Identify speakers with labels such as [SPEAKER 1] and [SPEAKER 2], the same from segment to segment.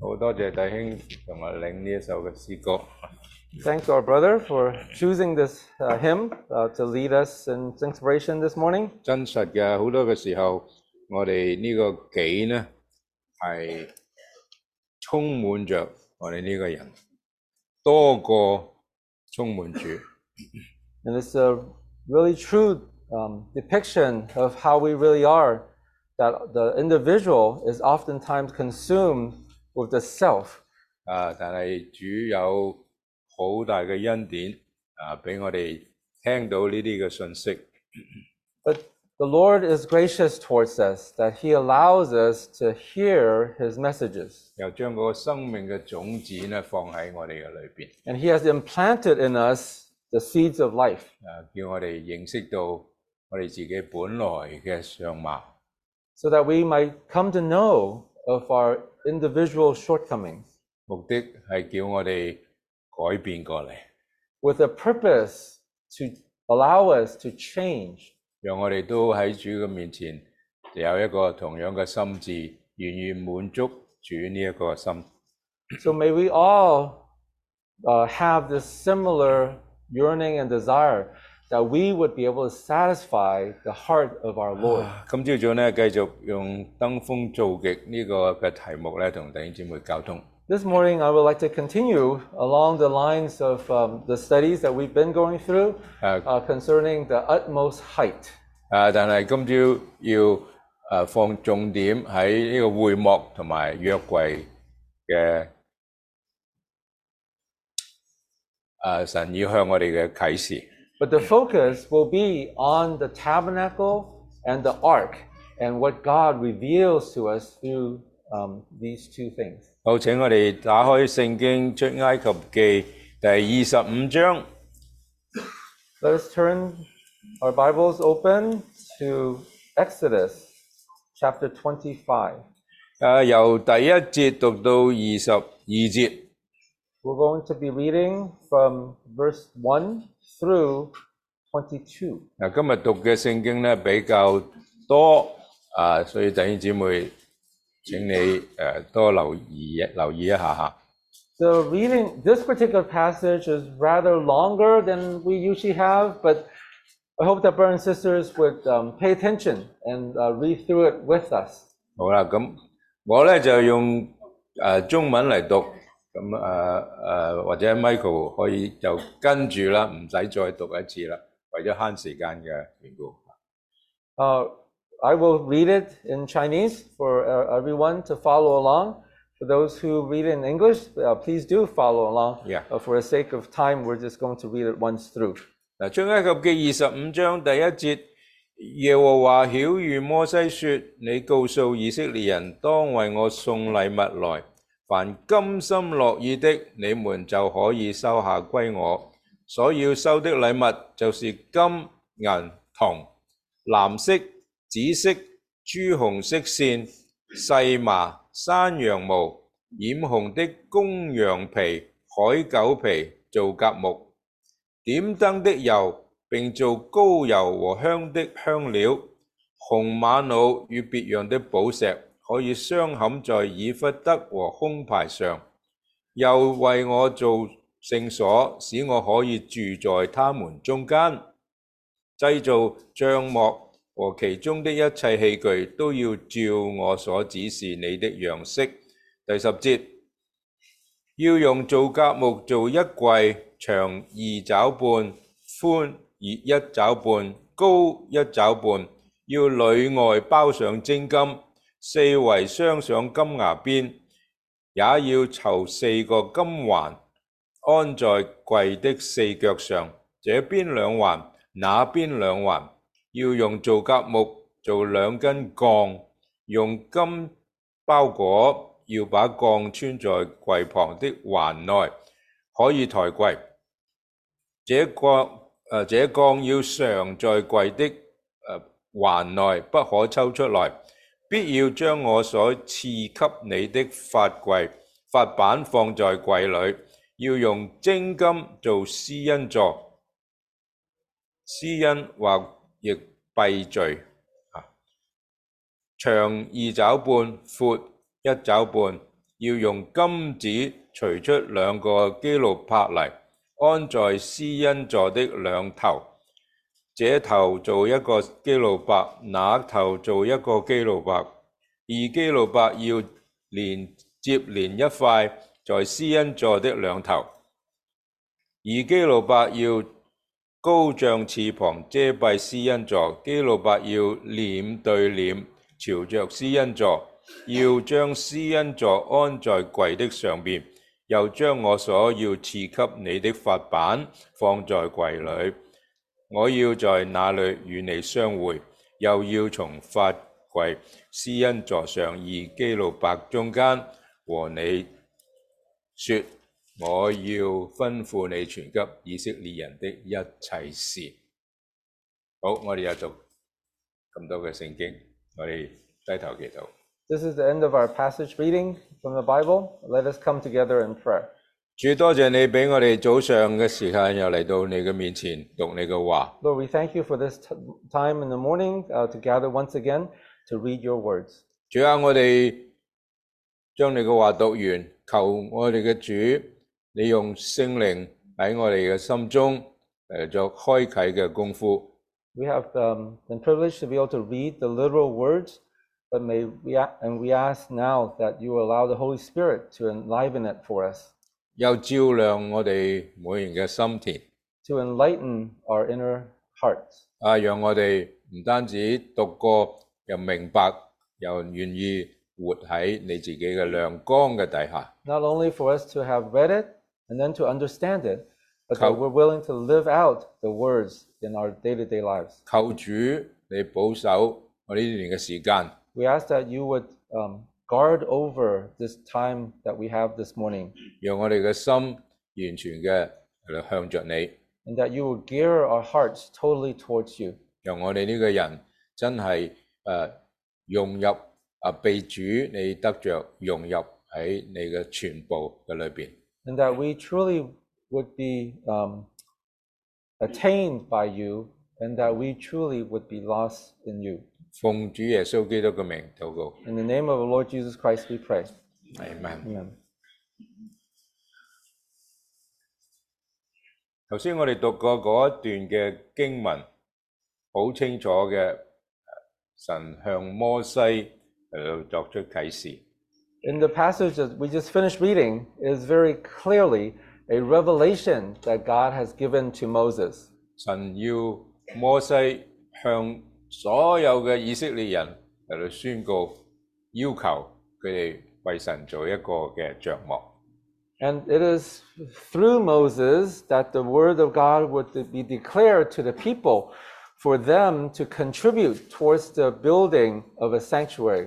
[SPEAKER 1] 好多謝弟兄同我領呢一首嘅詩歌。
[SPEAKER 2] Thanks to our brother for choosing this hymn to lead us in inspiration this morning.
[SPEAKER 1] 真實嘅，好多嘅時候，我哋呢個己呢係充滿着我哋呢個人，多過充滿主。
[SPEAKER 2] And it's a really true depiction of how we really are, that the individual is oftentimes consumed with the self.
[SPEAKER 1] 但係主有好大嘅恩典俾我哋聽到呢啲嘅信息。
[SPEAKER 2] But the Lord is gracious towards us, that He allows us to hear His messages.
[SPEAKER 1] 又將嗰個生命嘅種子呢放喺我哋嘅裏邊。
[SPEAKER 2] And He has implanted in us the seeds of life.
[SPEAKER 1] 叫我哋認識到我哋自己本來嘅相貌。
[SPEAKER 2] So that we might come to know of our individual shortcomings.
[SPEAKER 1] 目的係叫我哋改變過嚟。
[SPEAKER 2] With a purpose to allow us to change.
[SPEAKER 1] 讓我哋都喺主嘅面前有一個同樣嘅心志，願意滿足主呢一個心。
[SPEAKER 2] So may we all have this similar yearning and desire that we would be able to satisfy the heart of our Lord.
[SPEAKER 1] 今朝早呢，繼續用登峰造極呢個嘅題目咧，同弟兄姊妹交通。
[SPEAKER 2] This morning, I would like to continue along the lines of the studies that we've been going through concerning the utmost height.
[SPEAKER 1] 但係今朝要放重點喺呢個會幕同埋約櫃嘅神要向我哋嘅啟示。
[SPEAKER 2] But the focus will be on the tabernacle and the ark and what God reveals to us through these two things.
[SPEAKER 1] 好，請我哋打開聖經出埃及記第25章。
[SPEAKER 2] Let us turn our Bibles open to Exodus chapter 25.
[SPEAKER 1] 由第一節讀到22節。
[SPEAKER 2] We're going to be reading from verse 1 through 22.
[SPEAKER 1] 今日讀嘅聖經咧比較多所以弟兄姊妹請你多留意一下吓。
[SPEAKER 2] So this particular passage is rather longer than we usually have, but I hope that brothers and sisters would pay attention and read through it with us.
[SPEAKER 1] 好啦，咁我咧就用中文嚟讀，咁或者 Michael 可以就跟住啦，唔使再讀一次啦，為咗慳時間嘅緣故。
[SPEAKER 2] I will read it in Chinese for everyone to follow along. For those who read it in English, please do follow along.
[SPEAKER 1] Yeah.
[SPEAKER 2] For the sake of time, we're just going to read it once through.
[SPEAKER 1] 出埃及記25章第一節，耶和華曉諭摩西說：你告訴以色列人，當為我送禮物來，凡甘心樂意的，你們就可以收下歸我。所要收的禮物就是金、銀、銅、藍色、紫色、朱紅色線、細麻、山羊毛、染紅的公羊皮、海狗皮做甲木，點燈的油，並做膏油和香的香料，紅瑪瑙與別樣的寶石，可以鑲嵌在以弗得和胸牌上，又為我做聖所，使我可以住在他們中間。製造帳幕和其中的一切器具都要照我所指示你的樣式。第10節，要用皂莢木做一櫃，長2肘半，寬1肘半，高1肘半，要裏外包上精金，四圍鑲上金牙邊，也要籌4個金環，安在櫃的4腳上，這邊2環，那邊2環。要用皂莢木做2根槓，用金包裹，要把槓穿在櫃旁的環內，可以抬櫃。這槓要常在櫃的環內，不可抽出來。必要將我所賜給你的法板放在櫃裏，要用精金做施恩座，施恩或亦閉序，長2肘半，闊1肘半， 要用金子錘出2個基路伯嚟，安在施恩座的兩頭，這頭做一個基路伯，那頭做一個基路伯。2基路伯要接連一塊在施恩座的兩頭。2基路伯要高像翅膀遮蔽施恩座，基路伯要臉對臉朝着施恩座，要將施恩座安在櫃的上邊，又將我所要賜給你的法版放在櫃裏。我要在那裏與你相會，又要從法櫃施恩座上2基路伯中間和你說，我要吩咐你傳給以色列人的一切事。好，我哋又讀咁多嘅聖經，我哋低頭祈禱。
[SPEAKER 2] This is the end of our passage reading from the Bible. Let us come together in prayer.
[SPEAKER 1] 主，多謝你俾我哋早上嘅時間又嚟到你嘅面前讀你嘅話。
[SPEAKER 2] Lord, we thank you for this time in the morning to gather once again to read your words.
[SPEAKER 1] 主啊，我哋將你嘅話讀完，求我哋嘅主，你用聖靈喺我哋嘅心中作開啟嘅功夫。
[SPEAKER 2] We have been privileged to be able to read the literal words, but we ask now that you allow the Holy Spirit to enliven it for us,
[SPEAKER 1] 又照亮我哋每人嘅心田，
[SPEAKER 2] to enlighten our inner hearts.
[SPEAKER 1] 讓我哋唔單止讀過，又明白，又願意活喺你自己嘅亮光嘅底下。
[SPEAKER 2] Not only for us to have read it and then to understand it, but that we're willing to live out the words in our day-to-day lives.
[SPEAKER 1] 求主你保守我呢段嘅時間。
[SPEAKER 2] We ask that you would guard over this time that we have this morning,
[SPEAKER 1] 讓我哋嘅心完全嘅向着你，
[SPEAKER 2] and that you will gear our hearts totally towards you.
[SPEAKER 1] 讓我哋呢個人真係融入被主你得着融入喺你嘅全部嘅裏邊。
[SPEAKER 2] And that we truly would be attained by you, and that we truly would be lost in you.
[SPEAKER 1] 奉主耶穌基督嘅名禱告。
[SPEAKER 2] In the name of the Lord Jesus Christ we pray.
[SPEAKER 1] Amen。
[SPEAKER 2] Amen.
[SPEAKER 1] 頭先我哋讀過嗰一段嘅經文，好清楚嘅，神向摩西嚟到作出啟示。
[SPEAKER 2] In the passage that we just finished reading is very clearly a revelation that God has given to Moses.
[SPEAKER 1] 神要摩西向所有嘅以色列人嚟到宣告，要求佢哋為神做一個嘅帳幕。
[SPEAKER 2] And it is through Moses that the word of God would be declared to the people for them to contribute towards the building of a sanctuary.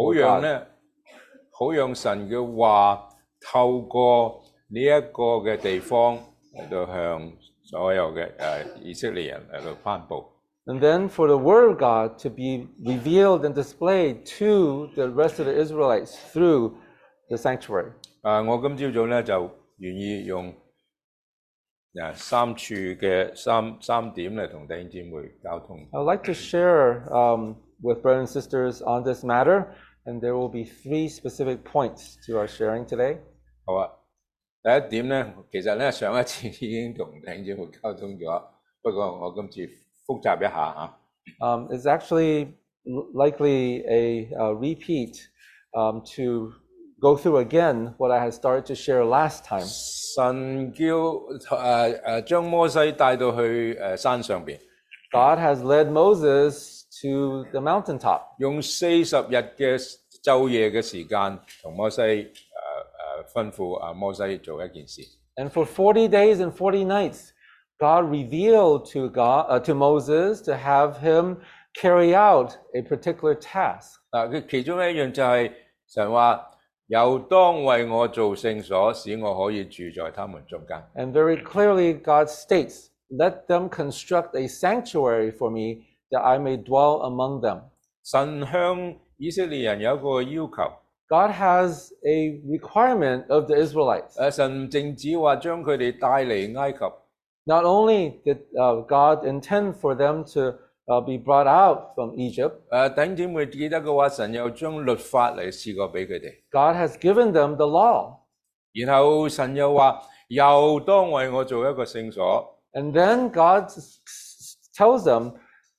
[SPEAKER 1] 好讓神嘅話透過呢一個嘅地方嚟到向所有嘅以色列人嚟到頒布。
[SPEAKER 2] And then for the word of God to be revealed and displayed to the rest of the Israelites through the sanctuary.
[SPEAKER 1] 我今朝早咧就願意用三處嘅三點嚟同弟兄姊妹交通。
[SPEAKER 2] I'd like to share with brothers and sisters on this matter, and there will be 3 specific points to our sharing today.
[SPEAKER 1] 好啊，第一點咧，其實咧上一次已經同弟兄姊妹溝通咗，不過我今次複習一下嚇。
[SPEAKER 2] It's actually likely a repeat to go through again what I had started to share last time.
[SPEAKER 1] 神叫將摩西帶到去山上邊。
[SPEAKER 2] God has led Moses to the mountaintop.
[SPEAKER 1] 用40日嘅晝夜嘅時間，同摩西吩咐摩西做一件事。
[SPEAKER 2] And for 40 days and 40 nights, God revealed to Moses to have him carry out a particular task.
[SPEAKER 1] 佢其中一樣就係神話，又當為我做聖所，使我可以住在他們中間。
[SPEAKER 2] And very clearly God states, let them construct a sanctuary for me that I may dwell among them.
[SPEAKER 1] 神向以色列人有一個要求。
[SPEAKER 2] God has a requirement of the Israelites.
[SPEAKER 1] 神唔淨止話將佢哋帶離埃及，
[SPEAKER 2] Not only did God intend for them to be brought out from Egypt,
[SPEAKER 1] 弟兄姊妹記得嘅話，神又將律法嚟試過俾佢哋，
[SPEAKER 2] God has given them the law.
[SPEAKER 1] 然後神又話又當為我做一個聖所，
[SPEAKER 2] And then God tells them,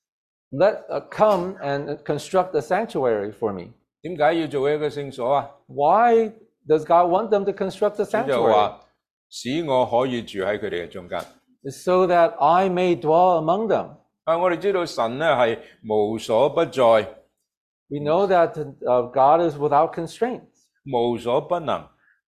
[SPEAKER 2] come and construct a sanctuary for me.
[SPEAKER 1] 點解要做一個聖所啊？
[SPEAKER 2] Why does God want them to construct a
[SPEAKER 1] 主就
[SPEAKER 2] sanctuary?
[SPEAKER 1] 話使我可以住喺佢哋嘅中間。
[SPEAKER 2] It's so that I may dwell among them.
[SPEAKER 1] 我哋知道神咧係無所不在，
[SPEAKER 2] We know that God is without constraints.
[SPEAKER 1] 無所不能，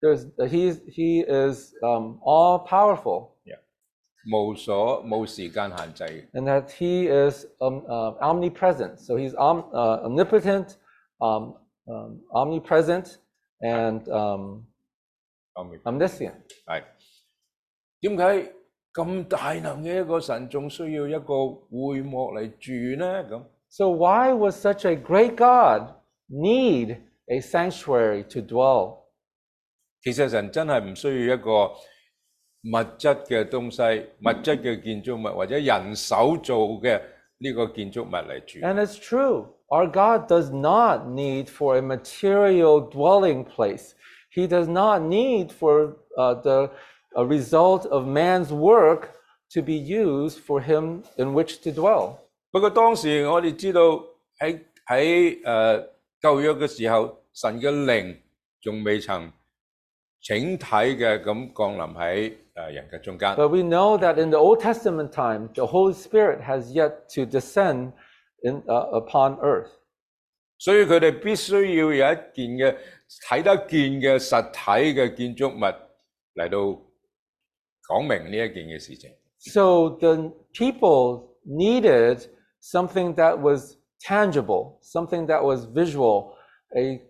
[SPEAKER 2] He is all powerful,
[SPEAKER 1] 冇時間限制嘅。
[SPEAKER 2] and that He is omnipresent. So He's omnipotent, omnipresent, and omniscient.
[SPEAKER 1] 係點解咁大能嘅一個神，仲需要一個會幕嚟住呢？咁
[SPEAKER 2] So why would such a great God need a sanctuary to dwell?
[SPEAKER 1] 其實神真係唔需要一個物質嘅東西、物質嘅建築物或者人手做嘅呢個建築物嚟住。
[SPEAKER 2] And it's true. Our God does not need for a material dwelling place. He does not need for the result of man's work to be used for him in which to dwell.
[SPEAKER 1] 不過當時我哋知道喺舊約嘅時候，神嘅靈仲未曾整體嘅咁降臨喺人嘅中間。
[SPEAKER 2] But we know that in the Old Testament time, the Holy Spirit has yet to descend upon earth.
[SPEAKER 1] 所以佢哋必須要有一件嘅睇得見嘅實體嘅建築物嚟到講明呢一件嘅事情。
[SPEAKER 2] So the people needed something that was tangible, something that was visual, a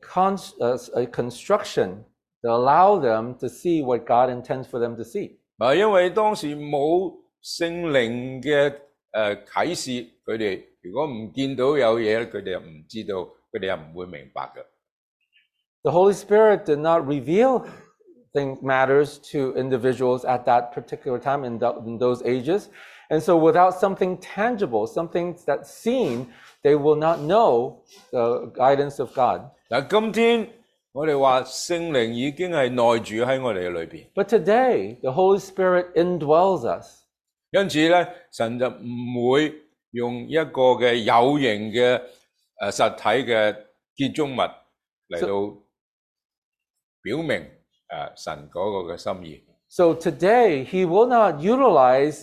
[SPEAKER 2] construction to allow them to see what God intends for them to see.
[SPEAKER 1] 因為當時冇聖靈嘅啟示，佢哋如果唔見到有嘢，佢哋又唔知道，佢哋又唔會明白嘅。
[SPEAKER 2] The Holy Spirit did not reveal matters to individuals at that particular time in those ages. And so without something tangible, something that's seen, they will not know the guidance of God.
[SPEAKER 1] 但今天我哋話聖靈已經係內住喺我哋嘅裏邊，
[SPEAKER 2] But today, the Holy Spirit indwells us.
[SPEAKER 1] 因此咧，神就唔會用一個嘅有形嘅實體嘅建築物嚟到表明神嗰個嘅心意。
[SPEAKER 2] So today, he will not utilize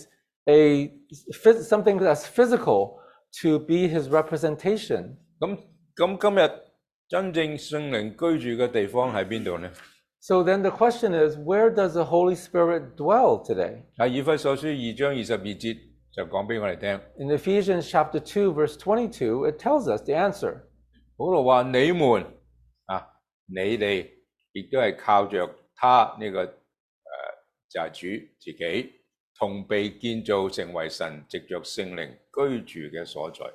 [SPEAKER 2] something that's physical to be his representation.
[SPEAKER 1] 咁今日真正聖靈居住嘅地方喺邊度呢？
[SPEAKER 2] So then the question is, where does the Holy Spirit dwell today?
[SPEAKER 1] 喺以弗所書2章22節就講俾我哋聽。
[SPEAKER 2] In Ephesians chapter 2, verse 22, it tells us the answer.
[SPEAKER 1] 保羅話：你們你哋亦都係靠着他呢個就係主自己，同被建造成為神藉着聖靈居住嘅所在。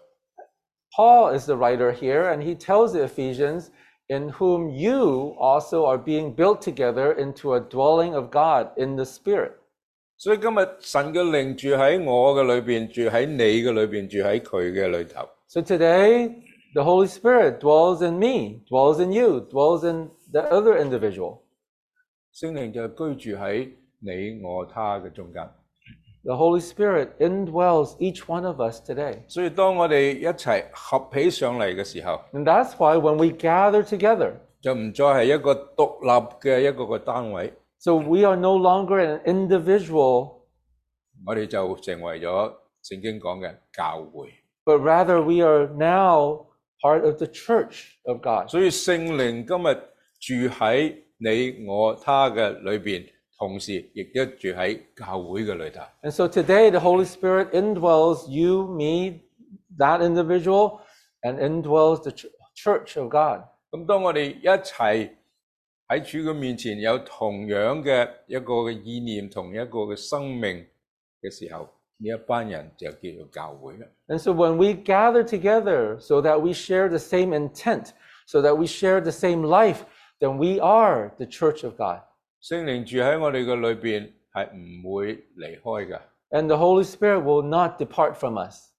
[SPEAKER 2] Paul is the writer here, and he tells the Ephesians, in whom you also are being built together into a dwelling of God in the Spirit.
[SPEAKER 1] 所以今日神嘅靈住喺我嘅裏邊，住喺你嘅裏邊，住喺佢嘅裏頭。
[SPEAKER 2] So today, the Holy Spirit dwells in me, dwells in you, dwells in the other individual.
[SPEAKER 1] 聖靈就居住喺你我他嘅中間。
[SPEAKER 2] The Holy Spirit indwells each one of us today.
[SPEAKER 1] 所以當我哋一齊合起上嚟嘅時候，
[SPEAKER 2] And that's why when we gather together,
[SPEAKER 1] 就唔再係一個獨立嘅一個單位，
[SPEAKER 2] so we are no longer an individual,
[SPEAKER 1] 我哋就成為咗聖經講嘅教會。
[SPEAKER 2] but rather we are now part of the church of God.
[SPEAKER 1] 所以聖靈今日住喺你我他嘅裏邊，同時亦都住喺教會嘅裏頭。
[SPEAKER 2] And so today the Holy Spirit indwells you, me, that individual, and indwells the church of God.
[SPEAKER 1] 咁當我哋一齊喺主嘅面前有同樣嘅一個嘅意念，同一個嘅生命嘅時候，呢一班人就叫做教會啦。
[SPEAKER 2] And so when we gather together so that we share the same intent, so that we share the same life, then we are the church of God.
[SPEAKER 1] 聖靈住喺我哋嘅裏邊係唔會離開㗎。
[SPEAKER 2] And the Holy Spirit will not depart from us.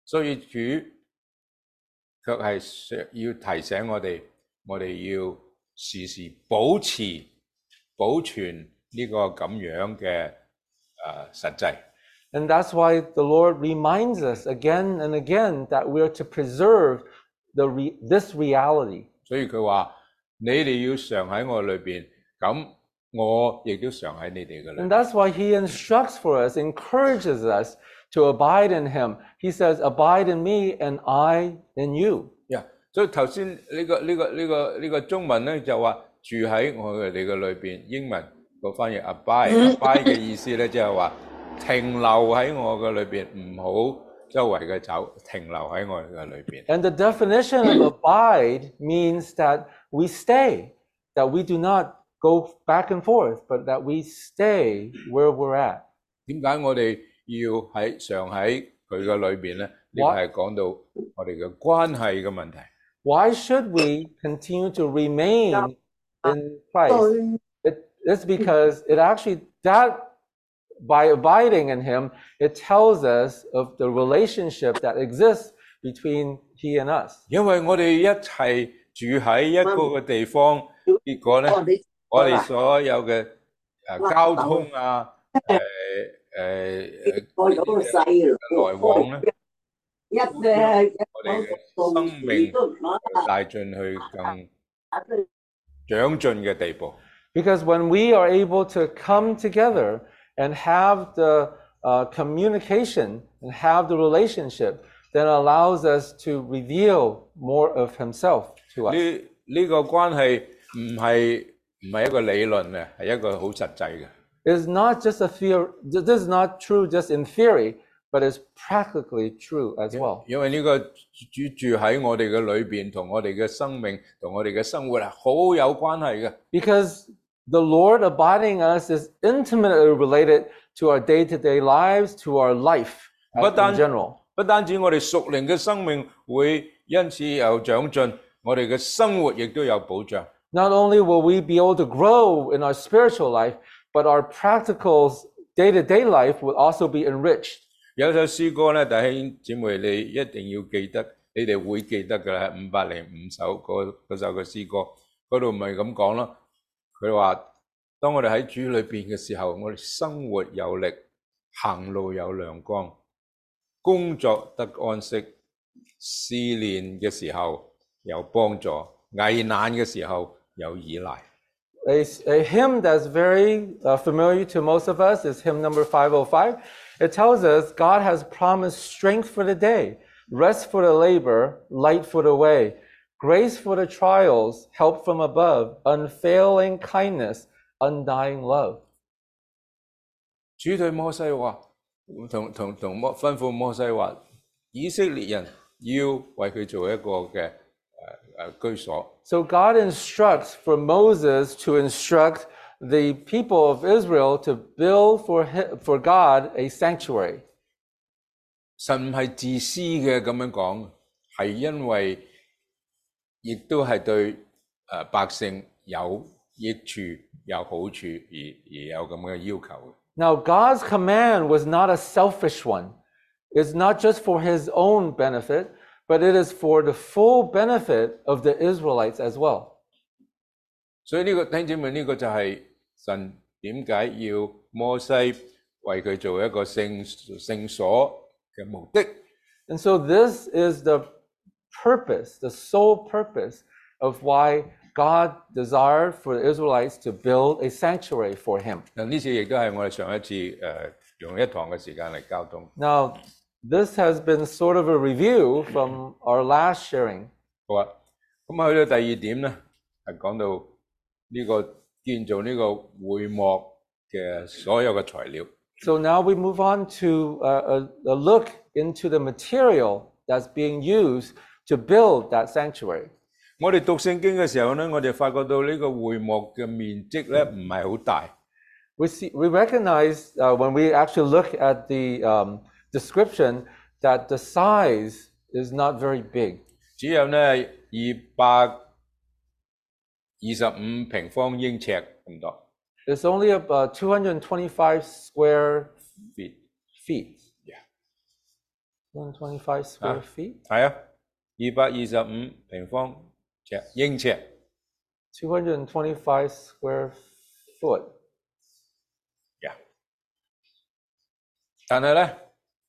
[SPEAKER 1] 所以主卻係要提醒我哋要時時保存呢個咁樣嘅實際。
[SPEAKER 2] And that's why the Lord reminds us again and again that we are to preserve this reality.
[SPEAKER 1] 所以佢話：你哋要常喺我裏邊，咁我亦都常喺你哋嘅裏邊。
[SPEAKER 2] And that's why he instructs for us, encourages us to abide in him. He says, abide in me and I in you.
[SPEAKER 1] 所以頭先呢個中文咧就話住喺我哋嘅裏邊，英文個翻譯 abide 嘅意思咧即係話停留喺我嘅裏邊，唔好周圍嘅走，停留喺我嘅裏邊。
[SPEAKER 2] And the definition of abide means that we stay, that we do not go back and forth, but that we stay where we're at.
[SPEAKER 1] 點解我哋要常喺佢嘅裏邊咧？呢個係講到我哋嘅關係嘅問題。
[SPEAKER 2] Why should we continue to remain in Christ? It's because it actually, by abiding in him, it tells us of the relationship that exists between he and us.
[SPEAKER 1] 因為我哋一齊住喺一個嘅地方，結果咧，我哋所有嘅交通啊，來往咧，我哋嘅生命帶進去更長進嘅地步。
[SPEAKER 2] Because when we are able to come together and have the communication and have the relationship, then allows us to reveal more of himself to us.
[SPEAKER 1] 呢個關係唔係一個理論嘅，係一個好實際嘅。
[SPEAKER 2] It's not just a theory. This is not true just in theory, but it's practically true as well.
[SPEAKER 1] 因為呢個住喺我哋嘅裏邊，同我哋嘅生命同我哋嘅生活係好有關係嘅。
[SPEAKER 2] Because the Lord abiding in us is intimately related to our day-to-day lives, to our life in general.
[SPEAKER 1] 不單止我哋屬靈嘅生命會因此有長進，我哋嘅生活亦都有保障。
[SPEAKER 2] Not only will we be able to grow in our spiritual life, but our practical day-to-day life will also be enriched.
[SPEAKER 1] 有首詩歌咧，弟兄姊妹你一定要記得，你哋會記得㗎啦，505首嗰首嘅詩歌，嗰度咪咁講咯。佢話：當我哋喺主裏邊嘅時候，我哋生活有力，行路有亮光，工作得安息，試煉嘅時候有幫助，危難嘅時候有依賴。
[SPEAKER 2] A hymn that's very familiar to most of us is hymn number 505. It tells us God has promised strength for the day, rest for the labor, light for the way, grace for the trials, help from above, unfailing kindness, undying love.
[SPEAKER 1] 主對摩西話，同吩咐摩西話，以色列人要為佢做一個嘅居所。
[SPEAKER 2] So God instructs for Moses to instruct the people of Israel to build for God a sanctuary.
[SPEAKER 1] 神唔係自私嘅咁樣講，係因為亦都係對百姓有益處、有好處而有咁嘅要求。
[SPEAKER 2] Now God's command was not a selfish one. It's not just for his own benefit, but it is for the full benefit of the Israelites as well.
[SPEAKER 1] 所以呢個弟兄姊妹，呢個就係神點解要摩西為佢做一個聖所嘅目的。
[SPEAKER 2] And so this is the purpose, the sole purpose of why God desired for the Israelites to build a sanctuary for him.
[SPEAKER 1] 呢次亦都係我哋上一次用一堂嘅時間嚟交通。
[SPEAKER 2] Now, this has been sort of a review from our last sharing.
[SPEAKER 1] 好啊，咁去到第二點咧，係講到呢個建造呢個會幕嘅所有嘅材料。
[SPEAKER 2] So now we move on to a look into the material that's being used to build that sanctuary.
[SPEAKER 1] 我哋讀聖經嘅時候咧，我哋發覺到呢個會幕嘅面積咧唔係好大。
[SPEAKER 2] We recognize when we actually look at the description that the size is not very big.
[SPEAKER 1] 只有咧225平方英尺咁多。
[SPEAKER 2] It's only about 225 square feet.
[SPEAKER 1] Yeah.
[SPEAKER 2] 225 square feet.
[SPEAKER 1] 係啊，225平方英尺。
[SPEAKER 2] 225 square foot.
[SPEAKER 1] 但係咧，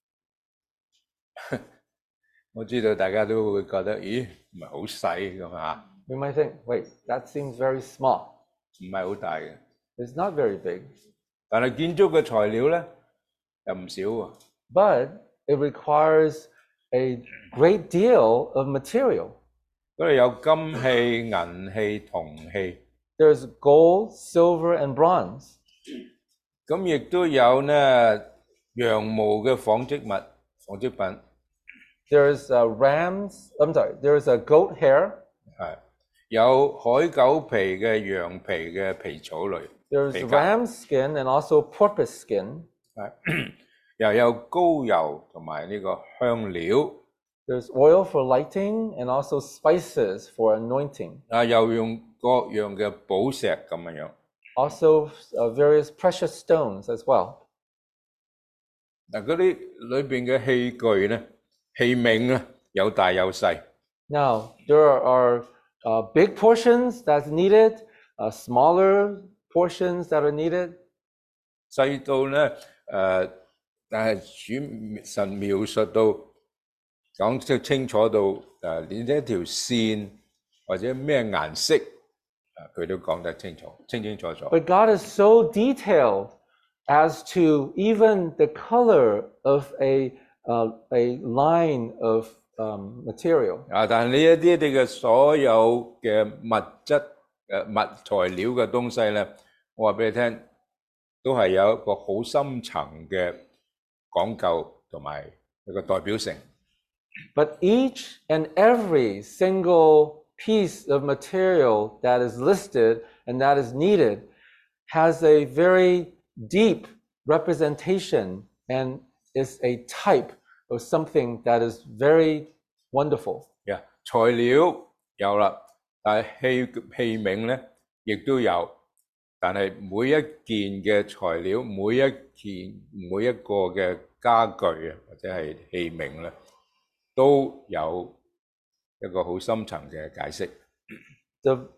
[SPEAKER 1] 我知道大家都會覺得，咦，唔係好細咁啊，
[SPEAKER 2] You might think, wait, that seems very small.
[SPEAKER 1] 唔係好大嘅。
[SPEAKER 2] It's not very big.
[SPEAKER 1] 但係建築嘅材料咧又唔少喎。
[SPEAKER 2] But it requires a great deal of material.
[SPEAKER 1] 嗰度有金器、銀器、銅器，
[SPEAKER 2] There's gold, silver, and bronze.
[SPEAKER 1] 咁亦都有呢羊毛嘅紡織品，
[SPEAKER 2] There's there's a goat hair.
[SPEAKER 1] 係有海狗皮嘅、羊皮嘅皮草類，
[SPEAKER 2] There's
[SPEAKER 1] 皮革
[SPEAKER 2] ram skin and also porpoise skin.
[SPEAKER 1] 係又有膏油同埋呢個香料，
[SPEAKER 2] There's oil for lighting and also spices for anointing.
[SPEAKER 1] 又用各樣嘅寶石咁樣。
[SPEAKER 2] Also various precious stones as well.
[SPEAKER 1] 嗱，嗰啲裏邊嘅器具咧、器皿咧，有大有細。
[SPEAKER 2] Now, there are big portions that's needed, smaller portions that are needed.
[SPEAKER 1] 細到咧但係神描述到講得清楚到連一條線或者咩顏色佢都講得清楚楚。
[SPEAKER 2] But God is so detailed as to even the color of a line of material.
[SPEAKER 1] 但係呢一啲嘅所有嘅物質物材料嘅東西咧，我話俾你聽，都係有一個好深層嘅講究同埋一個代表性。
[SPEAKER 2] But each and every single piece of material that is listed and that is needed has a very deep representation and is a type of something that is very wonderful.
[SPEAKER 1] 材料有啦，但係器皿咧亦都有，但係每一件嘅材料、每一個嘅家具或者係器皿咧，都有一個好深層嘅解釋。
[SPEAKER 2] The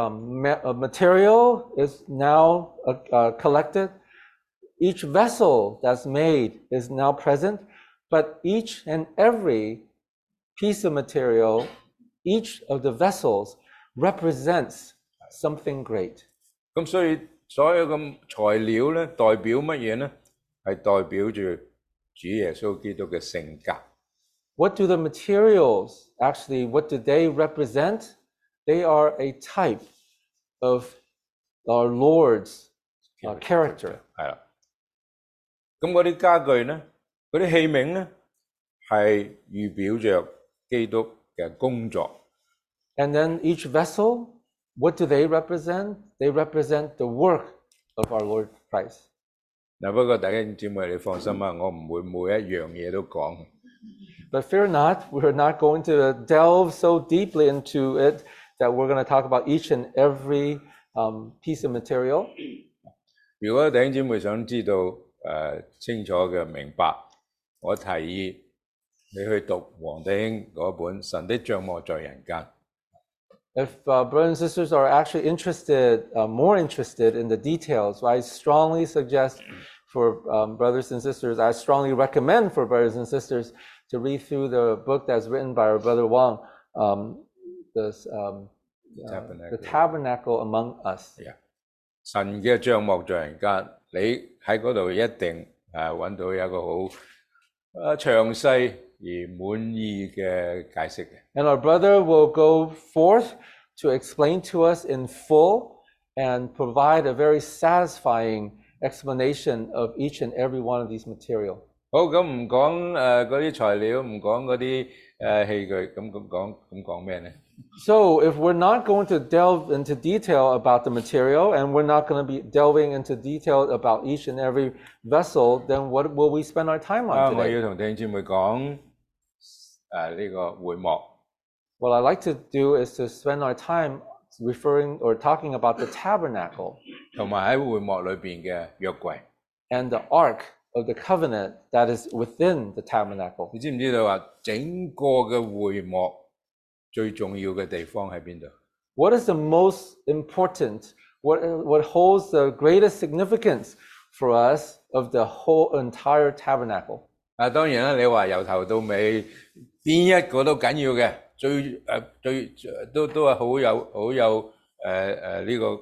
[SPEAKER 2] material is now collected. Each vessel that's made is now present, but each and every piece of material, each of the vessels represents something great.
[SPEAKER 1] 咁所以所有嘅材料咧，代表乜嘢咧？係代表住主耶穌基督嘅性格。
[SPEAKER 2] What do the materials actually, what do they represent? They are a type of our Lord's character.
[SPEAKER 1] 係啦。咁嗰啲家具咧，嗰啲器皿咧，係預表着基督嘅工作。
[SPEAKER 2] And then each vessel, what do they represent? They represent the work of our Lord Christ.
[SPEAKER 1] 嗱，不過弟兄姊妹，你放心啊，我唔會每一樣嘢都講。
[SPEAKER 2] But fear not, we're not going to delve so deeply into it that we're going to talk about each and every piece of material.
[SPEAKER 1] 如果弟兄姊妹想知道清楚嘅明白，我提議你去讀黃弟兄嗰本《神的帳幕在人間》。
[SPEAKER 2] If brothers and sisters are actually interested, more interested in the details, I strongly suggest for brothers and sisters, I strongly recommend for brothers and sisters to read through the book that's written by our brother Wang, the Tabernacle Among Us.
[SPEAKER 1] 神嘅帳幕在人間，你喺嗰度一定揾到一個好詳細而滿意嘅解釋嘅。
[SPEAKER 2] And our brother will go forth to explain to us in full and provide a very satisfying explanation of each and every one of these material.
[SPEAKER 1] 好，咁唔講嗰啲材料，唔講嗰啲器具，咁講咩呢？
[SPEAKER 2] So if we're not going to delve into detail about the material and we're not going to be delving into detail about each and every vessel, then what will we spend our time on
[SPEAKER 1] 我
[SPEAKER 2] today?
[SPEAKER 1] 要同弟兄姊妹講呢個會幕。
[SPEAKER 2] What I like to do is to spend our time referring or talking about the tabernacle
[SPEAKER 1] 同埋喺會幕裏邊嘅約櫃。
[SPEAKER 2] and the ark of the covenant that is within the tabernacle.
[SPEAKER 1] 你知唔知道話整個嘅會幕最重要嘅地方喺邊度？
[SPEAKER 2] What is the most important, what holds the greatest significance for us of the whole entire tabernacle?
[SPEAKER 1] 當然啦，你話由頭到尾邊一個都緊要嘅，最都係好有呢個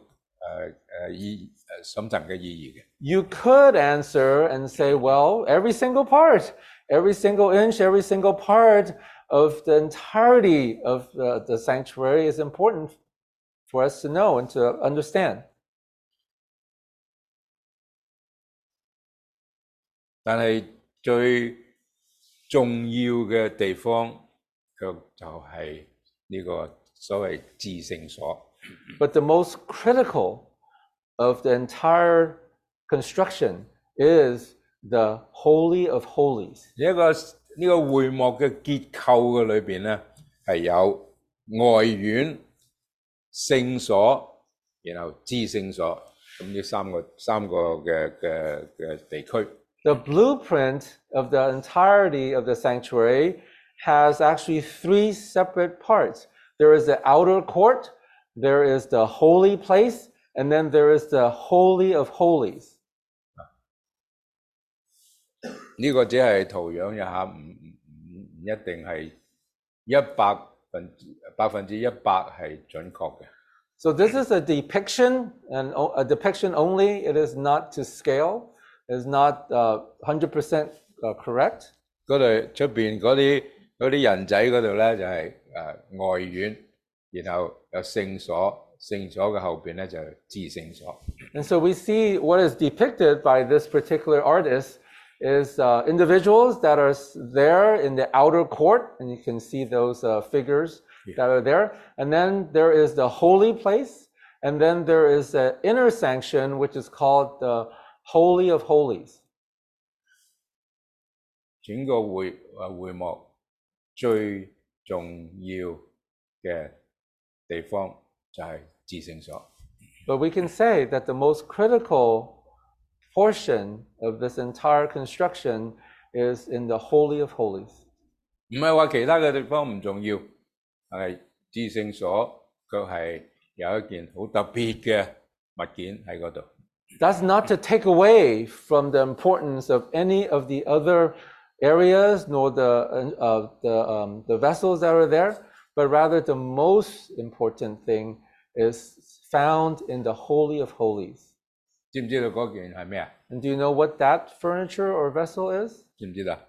[SPEAKER 1] 深層嘅意義嘅。
[SPEAKER 2] You could answer and say, well, every single part, every single inch, every single part of the entirety of the sanctuary is important for us to know and to understand.
[SPEAKER 1] 但係最重要嘅地方，就係呢個所謂至聖所。
[SPEAKER 2] But the most critical of the entire construction is the Holy of Holies.
[SPEAKER 1] 呢個會幕嘅結構嘅裏邊咧，係有外院、聖所，然後至聖所，咁呢三個嘅地區。
[SPEAKER 2] The blueprint of the entirety of the sanctuary has actually three separate parts. There is the outer court, there is the holy place, and then there is the Holy of Holies.
[SPEAKER 1] 呢個只係圖樣一下，唔一定係100% 係準確嘅。
[SPEAKER 2] So this is a depiction, and a depiction only. It is not to scale. It is not 100% correct.
[SPEAKER 1] 嗰度出邊嗰啲人仔嗰度咧就係外院，然後有聖所，聖所嘅後邊咧就係至聖所。
[SPEAKER 2] And so we see what is depicted by this particular artist is individuals that are there in the outer court, and you can see those figures that are there. And then there is the holy place, and then there is an inner sanction, which is called the Holy of Holies.
[SPEAKER 1] 整個會幕最重要嘅地方就係至聖所。
[SPEAKER 2] But we can say that the most critical portion of this entire construction is in the Holy of Holies.
[SPEAKER 1] 唔係話其他嘅地方唔重要，係至聖所佢係有一件好特別嘅物件喺嗰度。
[SPEAKER 2] That's not to take away from the importance of any of the other areas nor the vessels that are there, but rather the most important thing is found in the Holy of Holies.
[SPEAKER 1] 知唔知道嗰件係咩啊？
[SPEAKER 2] And do you know what that furniture or vessel is?
[SPEAKER 1] 知唔知道？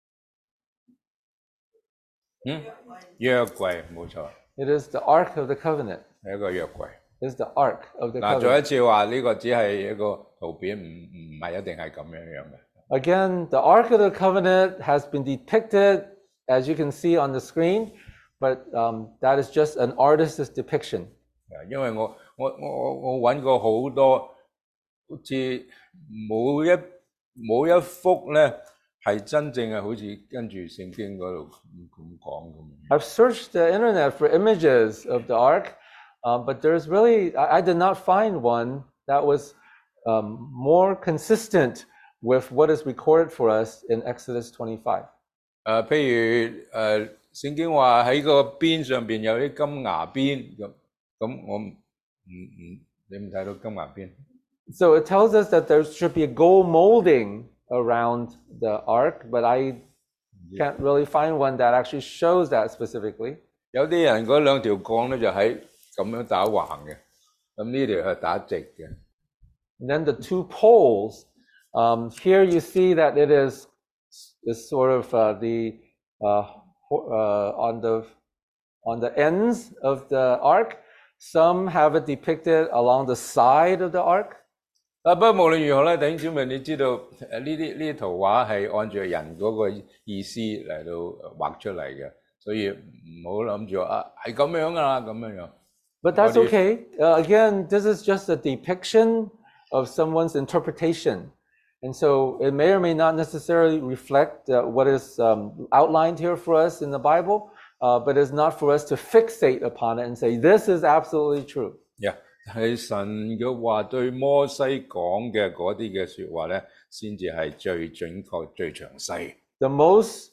[SPEAKER 1] 約櫃冇錯，
[SPEAKER 2] It is the Ark of the Covenant.
[SPEAKER 1] 係一個約櫃。
[SPEAKER 2] It is the Ark of the
[SPEAKER 1] 嗱，再
[SPEAKER 2] Covenant.
[SPEAKER 1] 一次話呢個只係一個圖片，唔係一定係咁樣嘅。
[SPEAKER 2] Again, the Ark of the Covenant has been depicted, as you can see on the screen, but that is just an artist's depiction.
[SPEAKER 1] 因為我揾過好多，好似冇一幅咧係真正係好似跟住聖經嗰度咁講咁。
[SPEAKER 2] I've searched the internet for images of the Ark, but there's really, I did not find one that was more consistent with what is recorded for us in Exodus 25.
[SPEAKER 1] 譬如聖經話喺個邊上邊有啲金牙邊咁我你唔睇到金牙邊。
[SPEAKER 2] So it tells us that there should be a gold molding around the ark, but I can't really find one that actually shows that specifically.
[SPEAKER 1] 有啲人嗰兩條槓咧就喺咁樣打橫嘅，咁呢條係打直嘅。
[SPEAKER 2] And then the two poles, here you see that it is sort of on the ends of the ark. Some have it depicted along the side of the ark.
[SPEAKER 1] 不過無論如何咧，弟兄姊妹，你知道呢啲圖畫係按照人嗰個意思嚟到畫出嚟嘅，所以唔好諗住話係咁樣啦咁樣。
[SPEAKER 2] But that's okay. Again, this is just a depiction of someone's interpretation. And so it may or may not necessarily reflect what is outlined here for us in the Bible, but it's not for us to fixate upon it and say, this is absolutely true.
[SPEAKER 1] 係神嘅話對摩西講嘅嗰啲嘅說話咧，先至係最準確、最詳細。
[SPEAKER 2] The most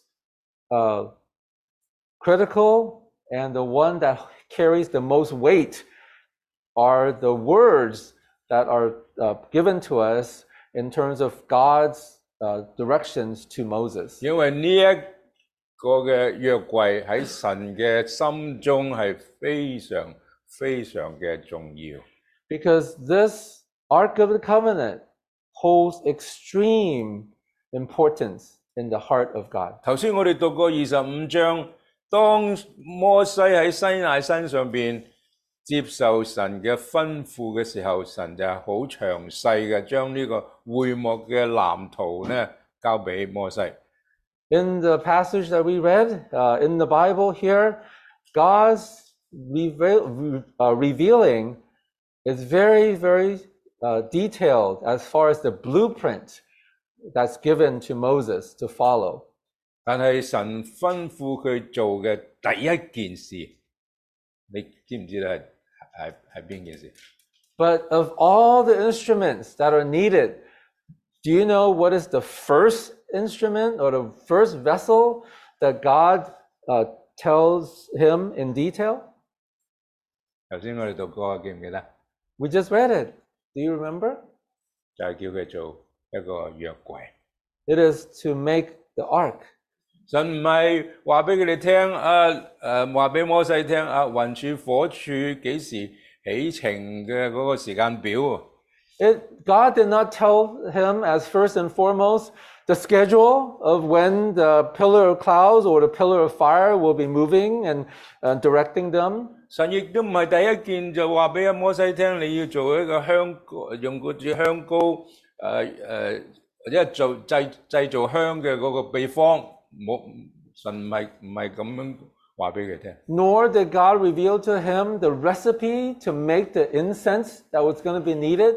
[SPEAKER 2] critical and the one that carries the most weight are the words that are given to us in terms of God's directions to Moses.
[SPEAKER 1] 因為呢一個嘅約櫃喺神嘅心中係非常非常嘅重要。
[SPEAKER 2] Because this Ark of the Covenant holds extreme importance in the heart of God.
[SPEAKER 1] 頭先我哋讀過25章，當摩西喺西奈山上邊接受神嘅吩咐嘅時候，神就係好詳細嘅將呢個會幕嘅藍圖咧交俾摩西。
[SPEAKER 2] In the passage that we read in the Bible here, God's revealing is very, very detailed as far as the blueprint that's given to Moses to follow.
[SPEAKER 1] 但係神吩咐佢做嘅第一件事，你知唔知咧係邊件事？
[SPEAKER 2] But of all the instruments that are needed, do you know what is the first instrument or the first vessel that God tells him in detail?
[SPEAKER 1] 頭先我哋讀過，記唔記得？
[SPEAKER 2] We just read it. Do you remember?
[SPEAKER 1] 就係叫佢做一個約櫃。
[SPEAKER 2] It is to make the ark.
[SPEAKER 1] 神唔係話俾佢哋聽話俾摩西聽雲柱火柱幾時起程嘅嗰個時間表。
[SPEAKER 2] God did not tell him as first and foremost the schedule of when the pillar of clouds or the pillar of fire will be moving and directing them.
[SPEAKER 1] 神亦都唔係第一件就話俾阿摩西聽，你要做一個香膏，用嗰支香膏或者製造香嘅嗰個秘方。神唔係咁樣話俾佢聽。
[SPEAKER 2] Nor did God reveal to him the recipe to make the incense that was going to be needed.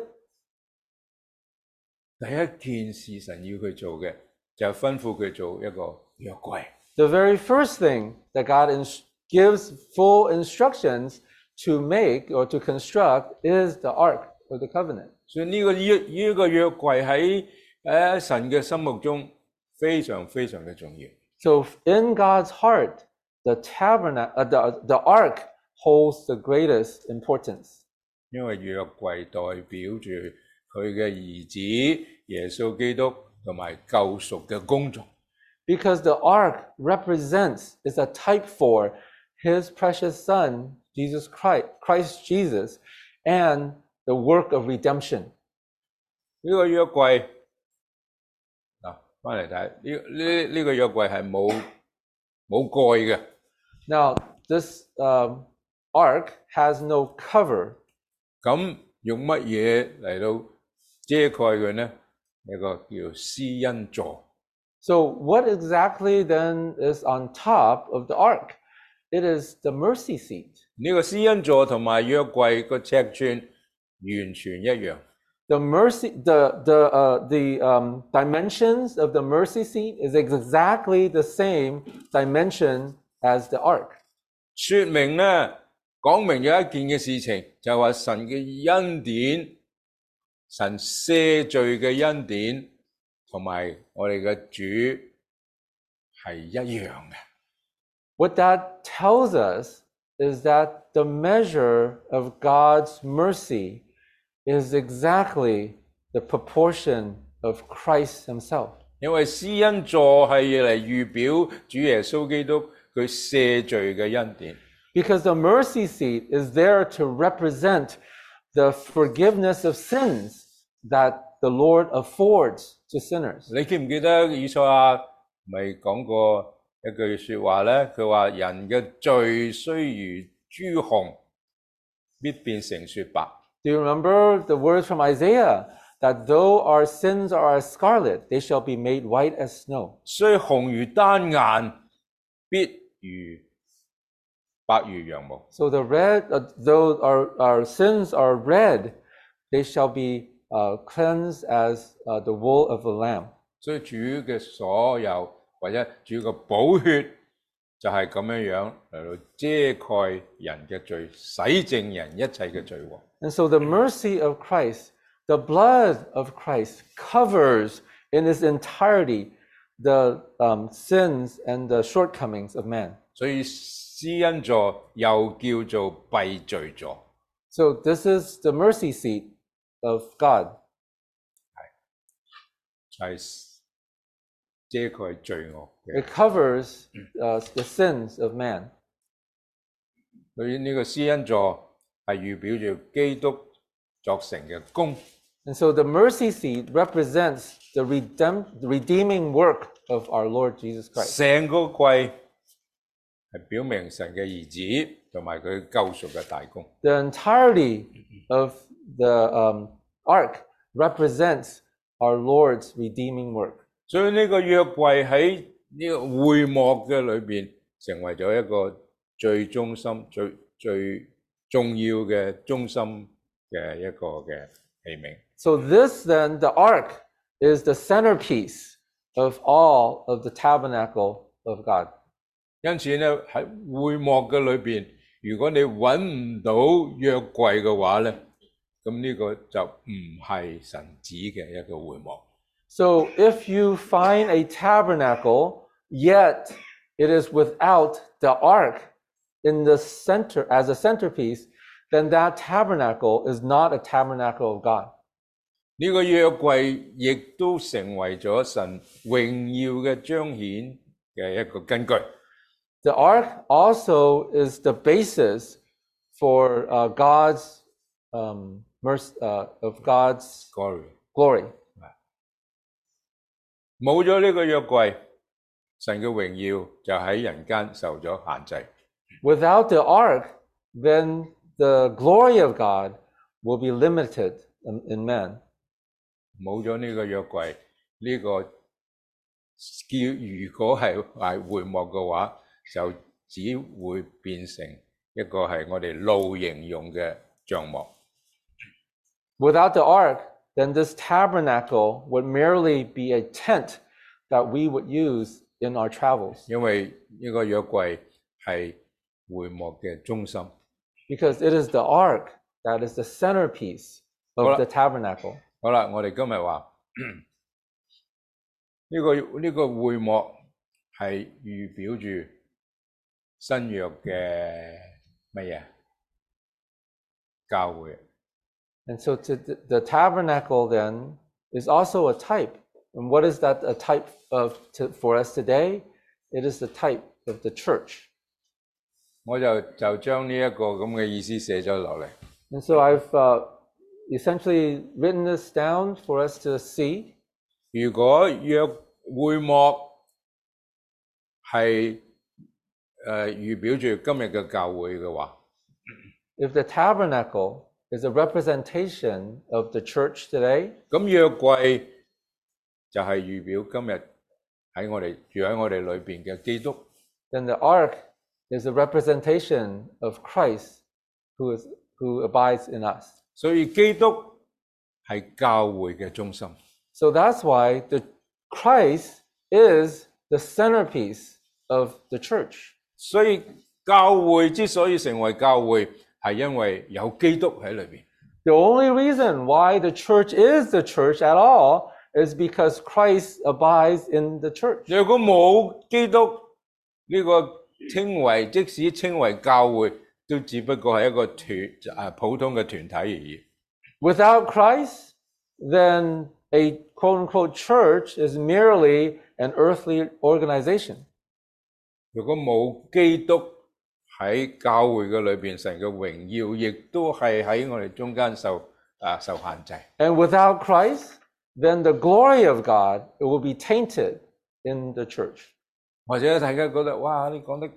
[SPEAKER 1] 第一件事神要佢做嘅就係吩咐佢做一個約櫃。
[SPEAKER 2] The very first thing that God gives full instructions to make or to construct is the Ark of the Covenant.
[SPEAKER 1] 所以呢個約櫃喺神嘅心目中非常非常嘅重要。
[SPEAKER 2] So in God's heart, the Ark holds the greatest importance.
[SPEAKER 1] 因為約櫃代表住佢嘅兒子耶穌基督同埋救贖嘅工作。
[SPEAKER 2] Because the Ark is a type for His precious Son, Jesus Christ Jesus, and the work of redemption.
[SPEAKER 1] 呢個約櫃翻嚟睇，呢個約櫃係冇蓋嘅。
[SPEAKER 2] Now this ark has no cover.
[SPEAKER 1] 咁用乜嘢嚟到遮蓋佢呢？一個叫施恩座。
[SPEAKER 2] So what exactly then is on top of the ark? It is the mercy seat.
[SPEAKER 1] 呢個施恩座同埋約櫃個尺寸完全一樣。
[SPEAKER 2] The dimensions of the mercy seat is exactly the same dimension as the ark.
[SPEAKER 1] 說明呢，講明有一件嘅事情，就係話神嘅恩典，神赦罪嘅恩典，同埋我哋嘅主係一樣嘅。
[SPEAKER 2] What that tells us is that the measure of God's mercy is exactly the proportion of Christ himself.
[SPEAKER 1] 因為施恩座係嚟預表主耶穌基督佢赦罪嘅恩典。
[SPEAKER 2] Because the mercy seat is there to represent the forgiveness of sins that the Lord affords to sinners.
[SPEAKER 1] 你記唔記得以賽亞咪講過一句說話咧？佢話人嘅罪雖如朱紅，必變成雪白。
[SPEAKER 2] Do you remember the words from Isaiah? That though our sins are as scarlet, they shall be made white as snow.
[SPEAKER 1] 雖紅如丹顏，必如白如羊毛。
[SPEAKER 2] So the though our sins are red, they shall be cleansed as the wool of a lamb.
[SPEAKER 1] 所以主嘅所有或者主嘅寶血就係咁樣嚟到遮蓋人嘅罪，洗淨人一切嘅罪惡。
[SPEAKER 2] And so the mercy of Christ, the blood of Christ covers in its entirety the sins and the shortcomings of man.
[SPEAKER 1] 所以施恩座又叫做避罪座。
[SPEAKER 2] So this is the mercy seat of God.
[SPEAKER 1] 就係遮蓋罪惡嘅。
[SPEAKER 2] It covers the sins of man.
[SPEAKER 1] 所以呢個施恩座係預表住基督作成嘅功。
[SPEAKER 2] And so the mercy seat represents the redeeming work of our Lord Jesus Christ.
[SPEAKER 1] 成個櫃係表明神嘅兒子同埋佢救贖嘅大功。
[SPEAKER 2] The entirety of the ark represents our Lord's redeeming work.
[SPEAKER 1] 所以呢個約櫃喺呢個會幕嘅裏邊，成為咗一個最中心、最重要嘅中心嘅一個嘅器皿。
[SPEAKER 2] So this then, the ark, is the centerpiece of all of the tabernacle of God.
[SPEAKER 1] 因此咧喺會幕嘅裏邊，如果你揾唔到約櫃嘅話咧，咁呢個就唔係神指嘅一個會幕。
[SPEAKER 2] So if you find a tabernacle, yet it is without the ark in the center as a centerpiece, then that tabernacle is not a tabernacle of God.
[SPEAKER 1] 呢個約櫃亦都成為咗神榮耀嘅彰顯嘅一個根據。
[SPEAKER 2] The ark also is the basis for God's mercy, of God's glory.
[SPEAKER 1] 冇咗呢個約櫃，神嘅榮耀就喺人間受咗限制。
[SPEAKER 2] Without the ark, then the glory of God will be limited in man.
[SPEAKER 1] 冇咗呢個約櫃，呢、個如果係會幕嘅話，就只會變成一個係我哋露營用嘅帳幕。
[SPEAKER 2] Without the ark, then this tabernacle would merely be a tent that we would use in our travels.
[SPEAKER 1] 因為呢個約櫃係會幕嘅中心。
[SPEAKER 2] Because it is the ark that is the centerpiece of the tabernacle.
[SPEAKER 1] 好啦，我哋今日話呢個會幕係預表住新約嘅乜嘢？教會。
[SPEAKER 2] And so the tabernacle then is also a type. And what is that a type of for us today? It is the type of the church.
[SPEAKER 1] 我就將呢一個咁嘅意思寫咗落嚟。
[SPEAKER 2] And so I've essentially written this down for us to see.
[SPEAKER 1] 如果會幕係預表住今日嘅教會嘅話，
[SPEAKER 2] If the tabernacle is a representation of the church today,
[SPEAKER 1] 咁約櫃就係預表今日住喺我哋裏邊嘅基督。
[SPEAKER 2] then the ark is a representation of Christ who abides in us.
[SPEAKER 1] 所以基督係教會嘅中心。
[SPEAKER 2] So that's why the Christ is the centerpiece of the church.
[SPEAKER 1] 所以教會之所以成為教會，係因為有基督喺裏邊。
[SPEAKER 2] The only reason why the church is the church at all is because Christ abides in the church.
[SPEAKER 1] 如果冇基督呢個即使稱為教會，都只不過係一個普通嘅團體而已。
[SPEAKER 2] Without Christ, then a quote-unquote church is merely an earthly organization.
[SPEAKER 1] 如果冇基督喺教會嘅裏邊，神嘅榮耀亦都係喺我哋中間受限制。
[SPEAKER 2] And without Christ, then the glory of God it will be tainted in the church.
[SPEAKER 1] 或者大家覺得哇，你講得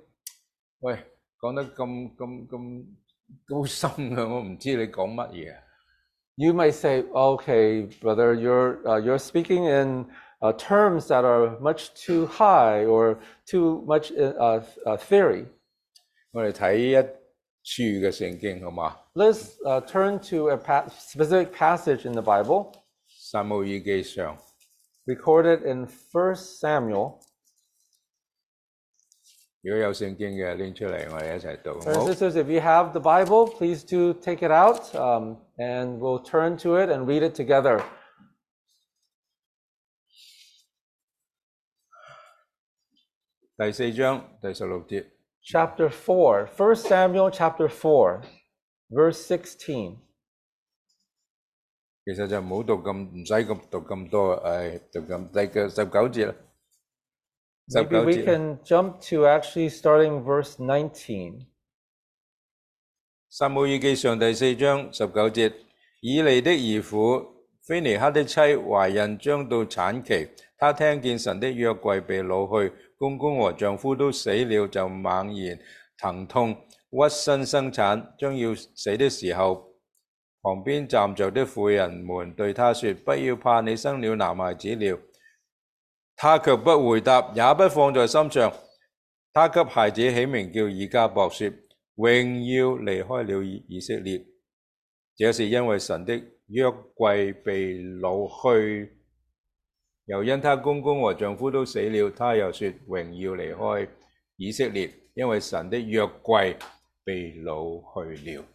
[SPEAKER 1] 咁高深嘅，我唔知你講乜嘢。
[SPEAKER 2] You may say, okay, brother, you're speaking in terms that are much too high or too much theory.
[SPEAKER 1] 我哋睇一處嘅聖經好嘛？
[SPEAKER 2] Let's turn to a specific passage in the Bible
[SPEAKER 1] 撒母耳記上
[SPEAKER 2] recorded in 1 Samuel
[SPEAKER 1] 如果有聖經嘅拎出嚟，我哋一齊讀。
[SPEAKER 2] Brothers
[SPEAKER 1] 好
[SPEAKER 2] and，sisters, if you have the Bible, please do take it out, and we'll turn to it and read it together.
[SPEAKER 1] 第4章第16節。
[SPEAKER 2] Chapter 4, 1 Samuel chapter 4, verse 16.
[SPEAKER 1] 其實就唔好讀咁，唔使咁讀咁多，讀咁第19節啦。
[SPEAKER 2] Maybe we
[SPEAKER 1] 19節
[SPEAKER 2] can jump to actually starting verse 19.
[SPEAKER 1] 撒母耳記上第4章19節，以利的兒婦菲尼哈的妻懷孕將到產期，她聽見神的約櫃被擄去，公公和丈夫都死了，就猛然疼痛，屈身生產，將要死的時候，旁邊站着的婦人們對她說：不要怕，你生了男孩子了。他卻不回答，也不放在心上。他給孩子起名叫以迦博，說：榮耀離開了以色列。這是因為神的約櫃被擄去，又因他公公和丈夫都死了。他又說：榮耀離開以色列，因為神的約櫃被擄去了。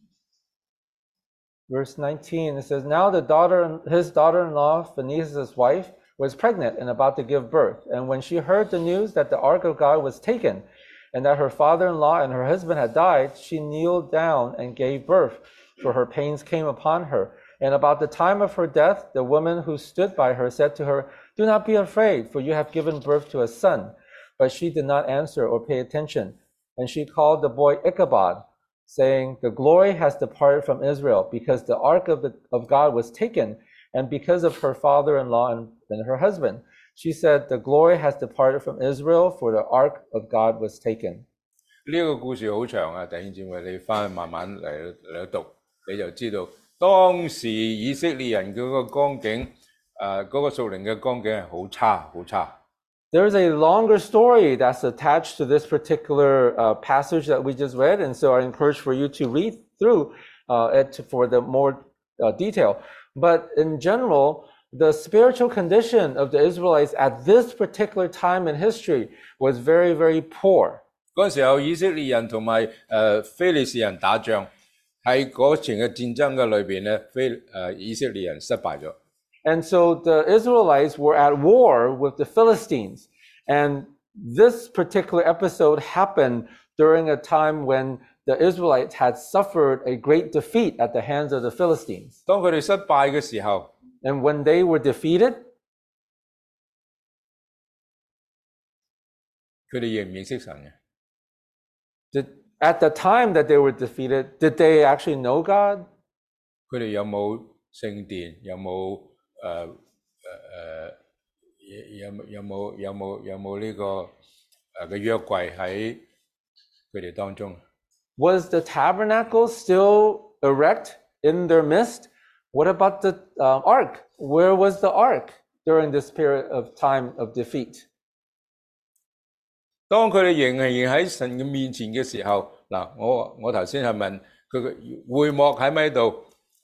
[SPEAKER 2] Verse 19, it says, Now his daughter-in-law, Phinehas' wife, was pregnant and about to give birth. And when she heard the news that the ark of God was taken, and that her father-in-law and her husband had died, she kneeled down and gave birth, for her pains came upon her. And about the time of her death, the woman who stood by her said to her, Do not be afraid, for you have given birth to a son. But she did not answer or pay attention. And she called the boy Ichabod, saying, The glory has departed from Israel, because the ark of God was taken, and because of her father-in-law and her husband. She said, The glory has departed from Israel, for the ark of God was taken.
[SPEAKER 1] 呢個故事好長啊，弟兄姊妹，你翻去慢慢嚟讀，你就知道當時以色列人嗰個光景，嗰個屬靈嘅光景係好差，好差。
[SPEAKER 2] There's a longer story that's attached to this particular passage that we just read, and so I encourage for you to read through it for the more detail. But in general, the spiritual condition of the Israelites at this particular time in history was very, very poor.
[SPEAKER 1] 嗰陣時候，以色列人同埋非利士人打仗，喺嗰場嘅戰爭嘅裏邊咧，以色列人失敗咗。
[SPEAKER 2] And so the Israelites were at war with the Philistines. And this particular episode happened during a time when the Israelites had suffered a great defeat at the hands of the Philistines.
[SPEAKER 1] 當佢哋失敗嘅時候，
[SPEAKER 2] And when they were defeated,
[SPEAKER 1] 佢哋認唔認識神嘅？
[SPEAKER 2] at the time that they were defeated, did they actually know God?
[SPEAKER 1] 佢哋有冇聖殿？有冇呢個嘅約櫃喺佢哋當中？
[SPEAKER 2] Was the tabernacle still erect in their midst? What about the ark? Where was the ark during this period of time of defeat?
[SPEAKER 1] 當佢哋仍然喺神嘅面前嘅時候，嗱，我頭先係問佢嘅會幕喺咪喺度？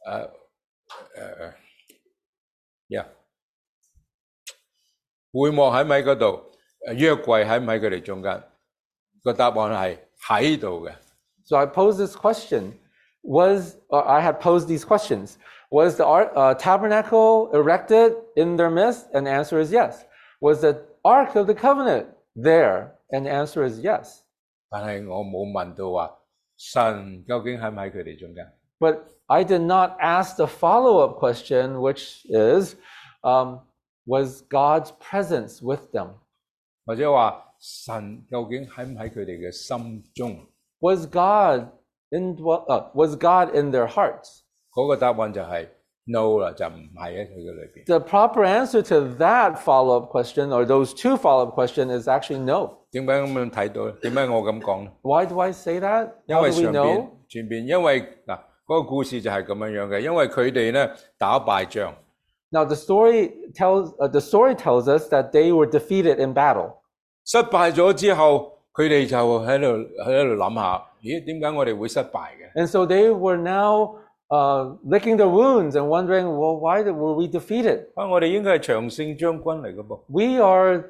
[SPEAKER 1] 會幕喺咪嗰度？約櫃喺唔喺佢哋中間？個答案係喺度嘅。
[SPEAKER 2] So I posed this question. I had posed these questions. Was the tabernacle erected in their midst? And the answer is yes. Was the ark of the covenant there? And the answer is yes.
[SPEAKER 1] 但係我冇問到話神究竟喺唔喺佢哋中間？
[SPEAKER 2] But I did not ask the follow-up question, which is, was God's presence with them?
[SPEAKER 1] 或者話神究竟喺唔喺佢哋嘅心中？
[SPEAKER 2] Was God in their hearts?
[SPEAKER 1] 嗰個答案就係 no 啦，就唔係喺佢嘅裏邊。
[SPEAKER 2] The proper answer to that follow-up question, or those two follow-up questions, is actually no.
[SPEAKER 1] 點解咁樣睇到咧？點解我咁講咧？
[SPEAKER 2] Why do I say that?
[SPEAKER 1] 因
[SPEAKER 2] How
[SPEAKER 1] 為
[SPEAKER 2] do we
[SPEAKER 1] 上邊
[SPEAKER 2] know?
[SPEAKER 1] 前邊，因為嗱嗰個故事就係咁樣嘅，因為佢哋咧打敗仗。
[SPEAKER 2] Now the story tells us that they were defeated in battle.
[SPEAKER 1] 失敗咗之後，佢哋就喺度諗下，咦？點解我哋會失敗嘅？
[SPEAKER 2] And so they were now licking their wounds and wondering, well, why were we defeated?
[SPEAKER 1] 我哋應該係長勝將軍嚟嘅噃。
[SPEAKER 2] We are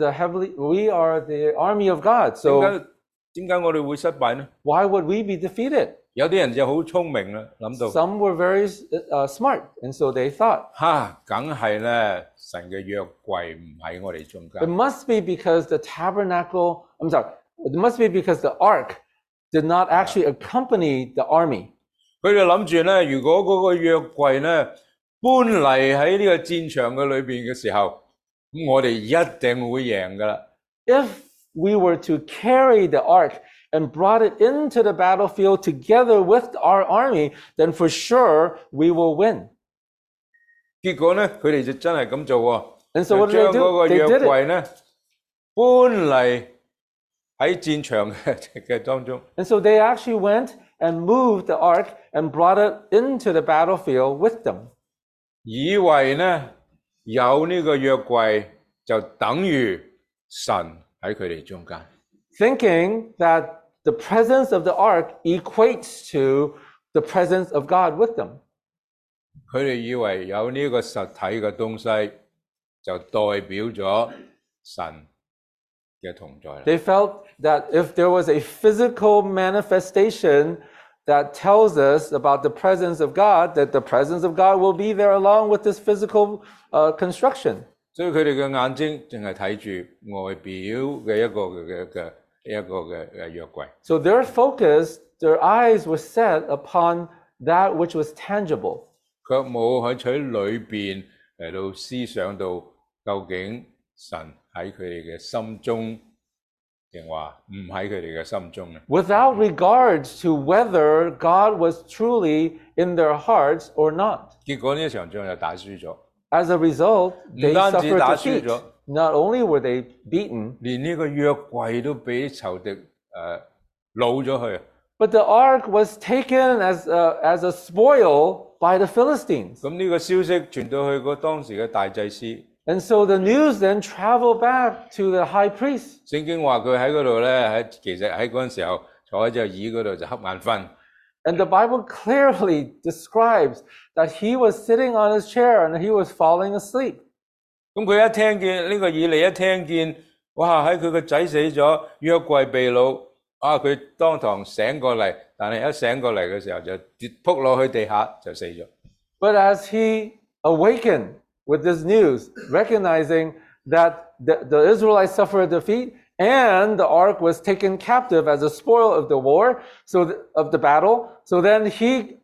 [SPEAKER 2] we are the army of God. So
[SPEAKER 1] 點解我哋會失敗呢？
[SPEAKER 2] why would we be defeated?
[SPEAKER 1] 有啲人就好聰明啦，諗到
[SPEAKER 2] Some were very smart, and so they thought,
[SPEAKER 1] 梗係咧，神嘅約櫃唔喺我哋中
[SPEAKER 2] it
[SPEAKER 1] 間。
[SPEAKER 2] must be because the tabernacle, I'm sorry, it must be because the ark did not actually accompany the army.
[SPEAKER 1] 佢哋諗住咧，如果嗰個約櫃咧搬嚟喺呢個戰場嘅裏邊嘅時候，咁我哋一定會贏噶啦。
[SPEAKER 2] If we were to carry the ark and brought it into the battlefield together with our army, then for sure we will win.
[SPEAKER 1] 結果咧，佢哋就真係咁做喎，
[SPEAKER 2] And so
[SPEAKER 1] 就
[SPEAKER 2] what did
[SPEAKER 1] 將
[SPEAKER 2] they
[SPEAKER 1] 嗰
[SPEAKER 2] do?
[SPEAKER 1] 個
[SPEAKER 2] They
[SPEAKER 1] 約
[SPEAKER 2] did it.
[SPEAKER 1] 櫃咧搬嚟喺戰場嘅當中。
[SPEAKER 2] And so they actually went and moved the ark and brought it into the battlefield with them.
[SPEAKER 1] 以為咧有呢個約櫃就等於神喺佢哋中間。
[SPEAKER 2] Thinking that the presence of the ark equates to the presence of God with them.
[SPEAKER 1] 佢哋以為有呢個實體嘅東西就代表咗神嘅同在啦。
[SPEAKER 2] They felt that if there was a physical manifestation that tells us about the presence of God, that the presence of God will be there along with this physical construction.
[SPEAKER 1] 所以佢哋嘅眼睛淨係睇住外表嘅一個嘅約櫃。
[SPEAKER 2] So their focus, their eyes were set upon that which was tangible.
[SPEAKER 1] 卻冇喺取裏邊嚟到思想到究竟神喺佢哋嘅心中，定話唔喺佢哋嘅心中咧？
[SPEAKER 2] Without regards to whether God was truly in their hearts or not.
[SPEAKER 1] 結果呢一場仗就打輸咗，
[SPEAKER 2] As a result, they
[SPEAKER 1] 唔單止
[SPEAKER 2] suffered
[SPEAKER 1] 打輸
[SPEAKER 2] defeat.
[SPEAKER 1] 咗，
[SPEAKER 2] Not only were they beaten,
[SPEAKER 1] 連呢個約櫃都俾仇敵擄咗去。
[SPEAKER 2] but the ark was taken as a spoil by the Philistines.
[SPEAKER 1] 咁呢個消息傳到去個當時嘅大祭司，
[SPEAKER 2] And so the news then traveled back to the high priest.
[SPEAKER 1] 聖經話佢喺嗰度咧，其實喺嗰陣時候坐喺隻椅嗰度就瞌眼瞓。
[SPEAKER 2] And the Bible clearly describes that he was sitting on his chair and he was falling asleep.
[SPEAKER 1] 咁佢一聽見呢個以利一聽見，哇！喺佢個仔死咗，約櫃被擄，佢當堂醒過嚟，但係一醒過嚟嘅時候就跌仆落去地下就死咗。
[SPEAKER 2] But as he awakened with this news, recognizing that the Israelites suffered a defeat and the ark was taken captive as a spoil of the war, of the battle, so then he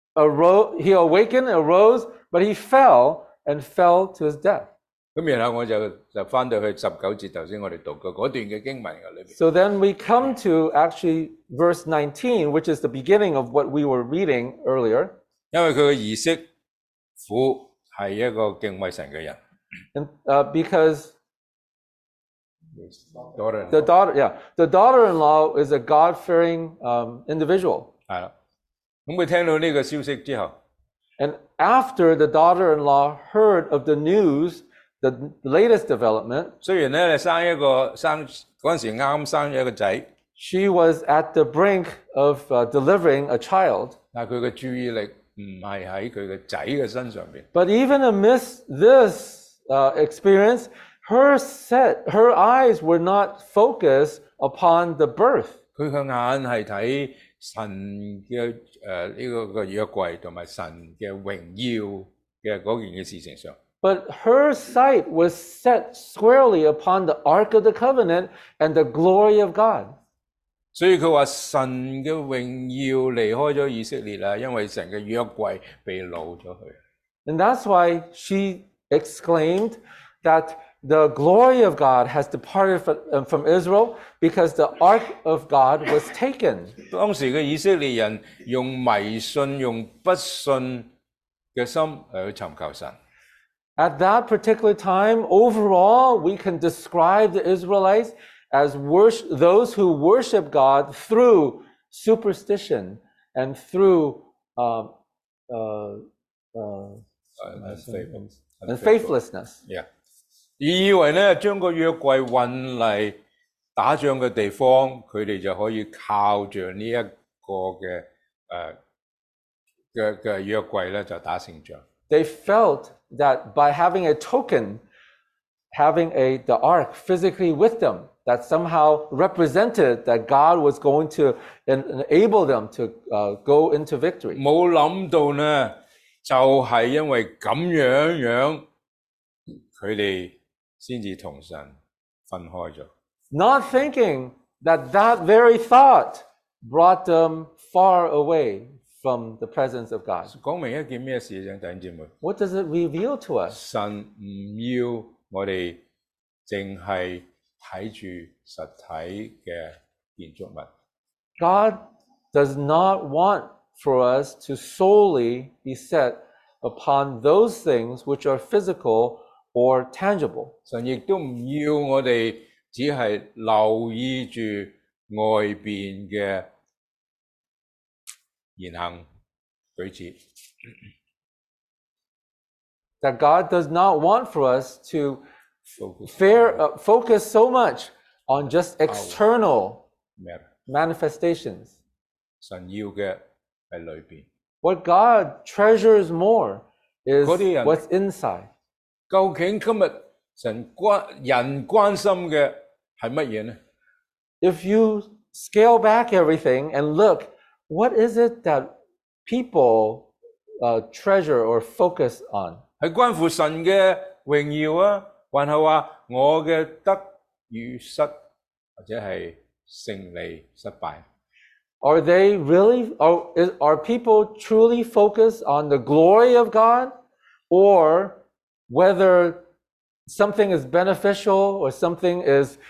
[SPEAKER 2] awakened, arose, but he fell to his death.
[SPEAKER 1] 咁然後我就翻到去19節頭先我哋讀過嗰段嘅經文嘅裏邊。
[SPEAKER 2] So then we come to actually verse 19, which is the beginning of what we were reading earlier.
[SPEAKER 1] 因為佢嘅兒媳婦係一個敬畏神嘅人。
[SPEAKER 2] And because
[SPEAKER 1] daughter
[SPEAKER 2] the daughter-in-law is a God-fearing individual.
[SPEAKER 1] 係啦，咁佢聽到呢個消息之後，
[SPEAKER 2] And after the daughter-in-law heard of the news, the latest development,
[SPEAKER 1] 雖然咧生嗰陣時啱生咗一個仔，
[SPEAKER 2] she was at the brink of delivering a child.
[SPEAKER 1] 但係佢嘅注意力唔係喺佢嘅仔嘅身上邊。
[SPEAKER 2] But even amidst this experience, her eyes were not focused upon the birth.
[SPEAKER 1] 佢嘅眼係睇神嘅呢個約櫃同埋神嘅榮耀嘅嗰件嘅事情上。
[SPEAKER 2] But her sight was set squarely upon the Ark of the Covenant and the glory of God.
[SPEAKER 1] 所以佢話神嘅榮耀離開咗以色列啦，因為神嘅約櫃被擄咗去。
[SPEAKER 2] And that's why she exclaimed that the glory of God has departed from Israel because the Ark of God was taken.
[SPEAKER 1] 當時嘅以色列人用迷信、用不信嘅心去尋求神。
[SPEAKER 2] At that particular time, overall, we can describe the Israelites as those who worship God through superstition and through faithlessness.
[SPEAKER 1] Yeah. 以為咧將個約櫃運嚟打仗嘅地方，佢哋就可以靠住呢一個嘅嘅約櫃咧就打勝仗。
[SPEAKER 2] They felt that by having a token, having the ark physically with them, that somehow represented that God was going to enable them to go into victory.
[SPEAKER 1] 冇諗到呢，就係因為咁樣，佢哋先至同神分開咗。
[SPEAKER 2] Not thinking that that very thought brought them far away from the presence of God.
[SPEAKER 1] 講明一件咩事啫，弟兄姊妹？
[SPEAKER 2] What does it reveal to us?
[SPEAKER 1] 神唔要我哋淨係睇住實體嘅建築物。
[SPEAKER 2] God does not want for us to solely be set upon those things which are physical or tangible.
[SPEAKER 1] 神亦都唔要我哋只係留意住外邊嘅言行舉止。
[SPEAKER 2] That God does not want for us to
[SPEAKER 1] Focus
[SPEAKER 2] focus so much on just external
[SPEAKER 1] 咩？
[SPEAKER 2] manifestations.
[SPEAKER 1] 神要嘅係裏邊。
[SPEAKER 2] What God treasures more is
[SPEAKER 1] 嗰啲人-
[SPEAKER 2] what's inside.
[SPEAKER 1] 究竟今日人關心嘅係乜嘢呢？
[SPEAKER 2] If you scale back everything and look, what is it that people treasure or focus on?
[SPEAKER 1] 係關乎神嘅榮耀啊，還係話我嘅得與失，或者係勝利失敗？
[SPEAKER 2] Are they really, are people truly focused on the glory of God, or whether something is beneficial or something is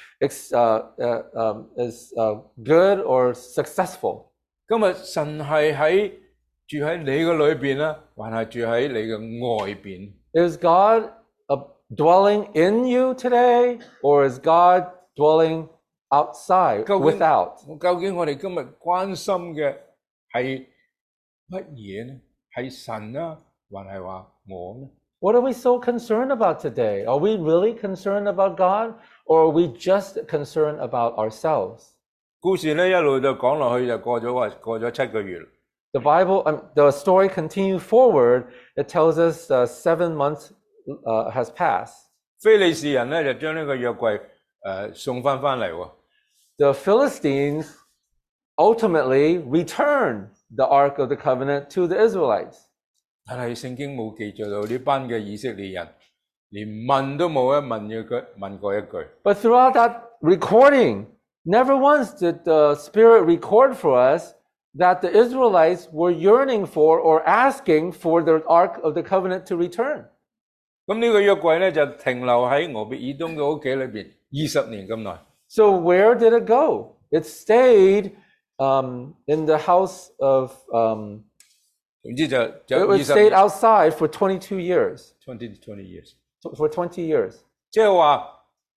[SPEAKER 2] good or successful?
[SPEAKER 1] 今日神係住喺你嘅裏邊啦，還係住喺你嘅外邊？
[SPEAKER 2] Is God dwelling in you today, or is God dwelling outside,
[SPEAKER 1] 究竟-
[SPEAKER 2] without?
[SPEAKER 1] 究竟我哋今日關心嘅係乜嘢呢？係神啊，還係話我呢？
[SPEAKER 2] What are we so concerned about today? Are we really concerned about God, or are we just concerned about ourselves?
[SPEAKER 1] 故事咧一路就講落去就過咗7個月。
[SPEAKER 2] The Bible, the story continues forward. It tells us 7 months has passed.
[SPEAKER 1] 非利士人咧就將呢個約櫃送翻嚟喎。
[SPEAKER 2] The Philistines ultimately returned the Ark of the Covenant to the Israelites.
[SPEAKER 1] 但係聖經冇記載到呢班嘅以色列人連問都冇問過一句。
[SPEAKER 2] But throughout that recording, never once did the Spirit record for us that the Israelites were yearning for or asking for the Ark of the Covenant to return.
[SPEAKER 1] 咁呢個約櫃咧就停留喺俄別以東嘅屋企裏邊20年咁耐。
[SPEAKER 2] So where did it go? It stayed in the house of,
[SPEAKER 1] 總之就
[SPEAKER 2] it stayed outside for 22 years.
[SPEAKER 1] 20 years。
[SPEAKER 2] For 20 years.
[SPEAKER 1] 即係話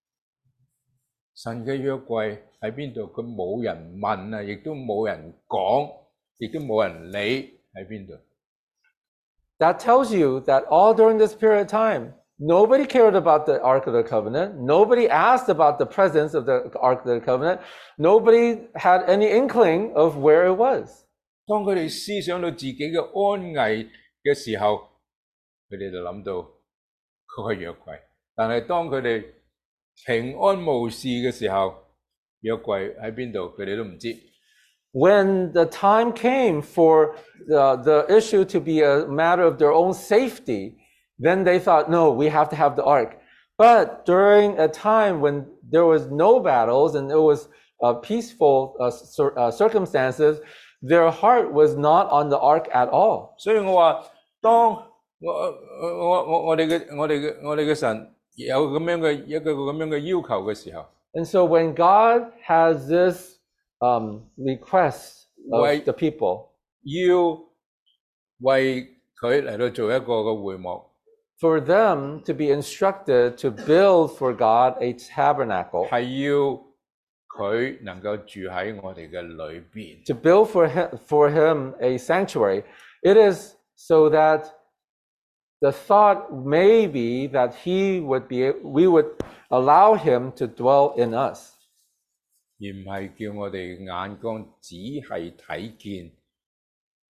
[SPEAKER 1] 神嘅約櫃喺邊度？佢冇人問啊，亦都冇人講，亦都冇人理喺邊度。
[SPEAKER 2] That tells you that all during this period of time, nobody cared about the Ark of the Covenant. Nobody asked about the presence of the Ark of the Covenant. Nobody had any inkling of where it was.
[SPEAKER 1] 當佢哋思想到自己嘅安危嘅時候，佢哋就諗到嗰個約櫃。但係當佢哋平安無事嘅時候，約櫃喺邊度，佢哋都唔知。
[SPEAKER 2] When the time came for the issue to be a matter of their own safety, then they thought, no, we have to have the ark. But during a time when there was no battles and it was peaceful circumstances, their heart was not on the ark at all.
[SPEAKER 1] 所以我話，當我哋嘅神有咁樣嘅一個咁樣嘅要求嘅時候，
[SPEAKER 2] And so when God has this request of the people
[SPEAKER 1] 要為佢嚟到做一個嘅會幕，
[SPEAKER 2] for them to be instructed to build for God a tabernacle,
[SPEAKER 1] 係要佢能夠住喺我哋嘅裏邊。
[SPEAKER 2] to build for him a sanctuary, it is so that the thought may be that we would allow him to dwell in us,
[SPEAKER 1] 而唔係叫我哋眼光只係睇見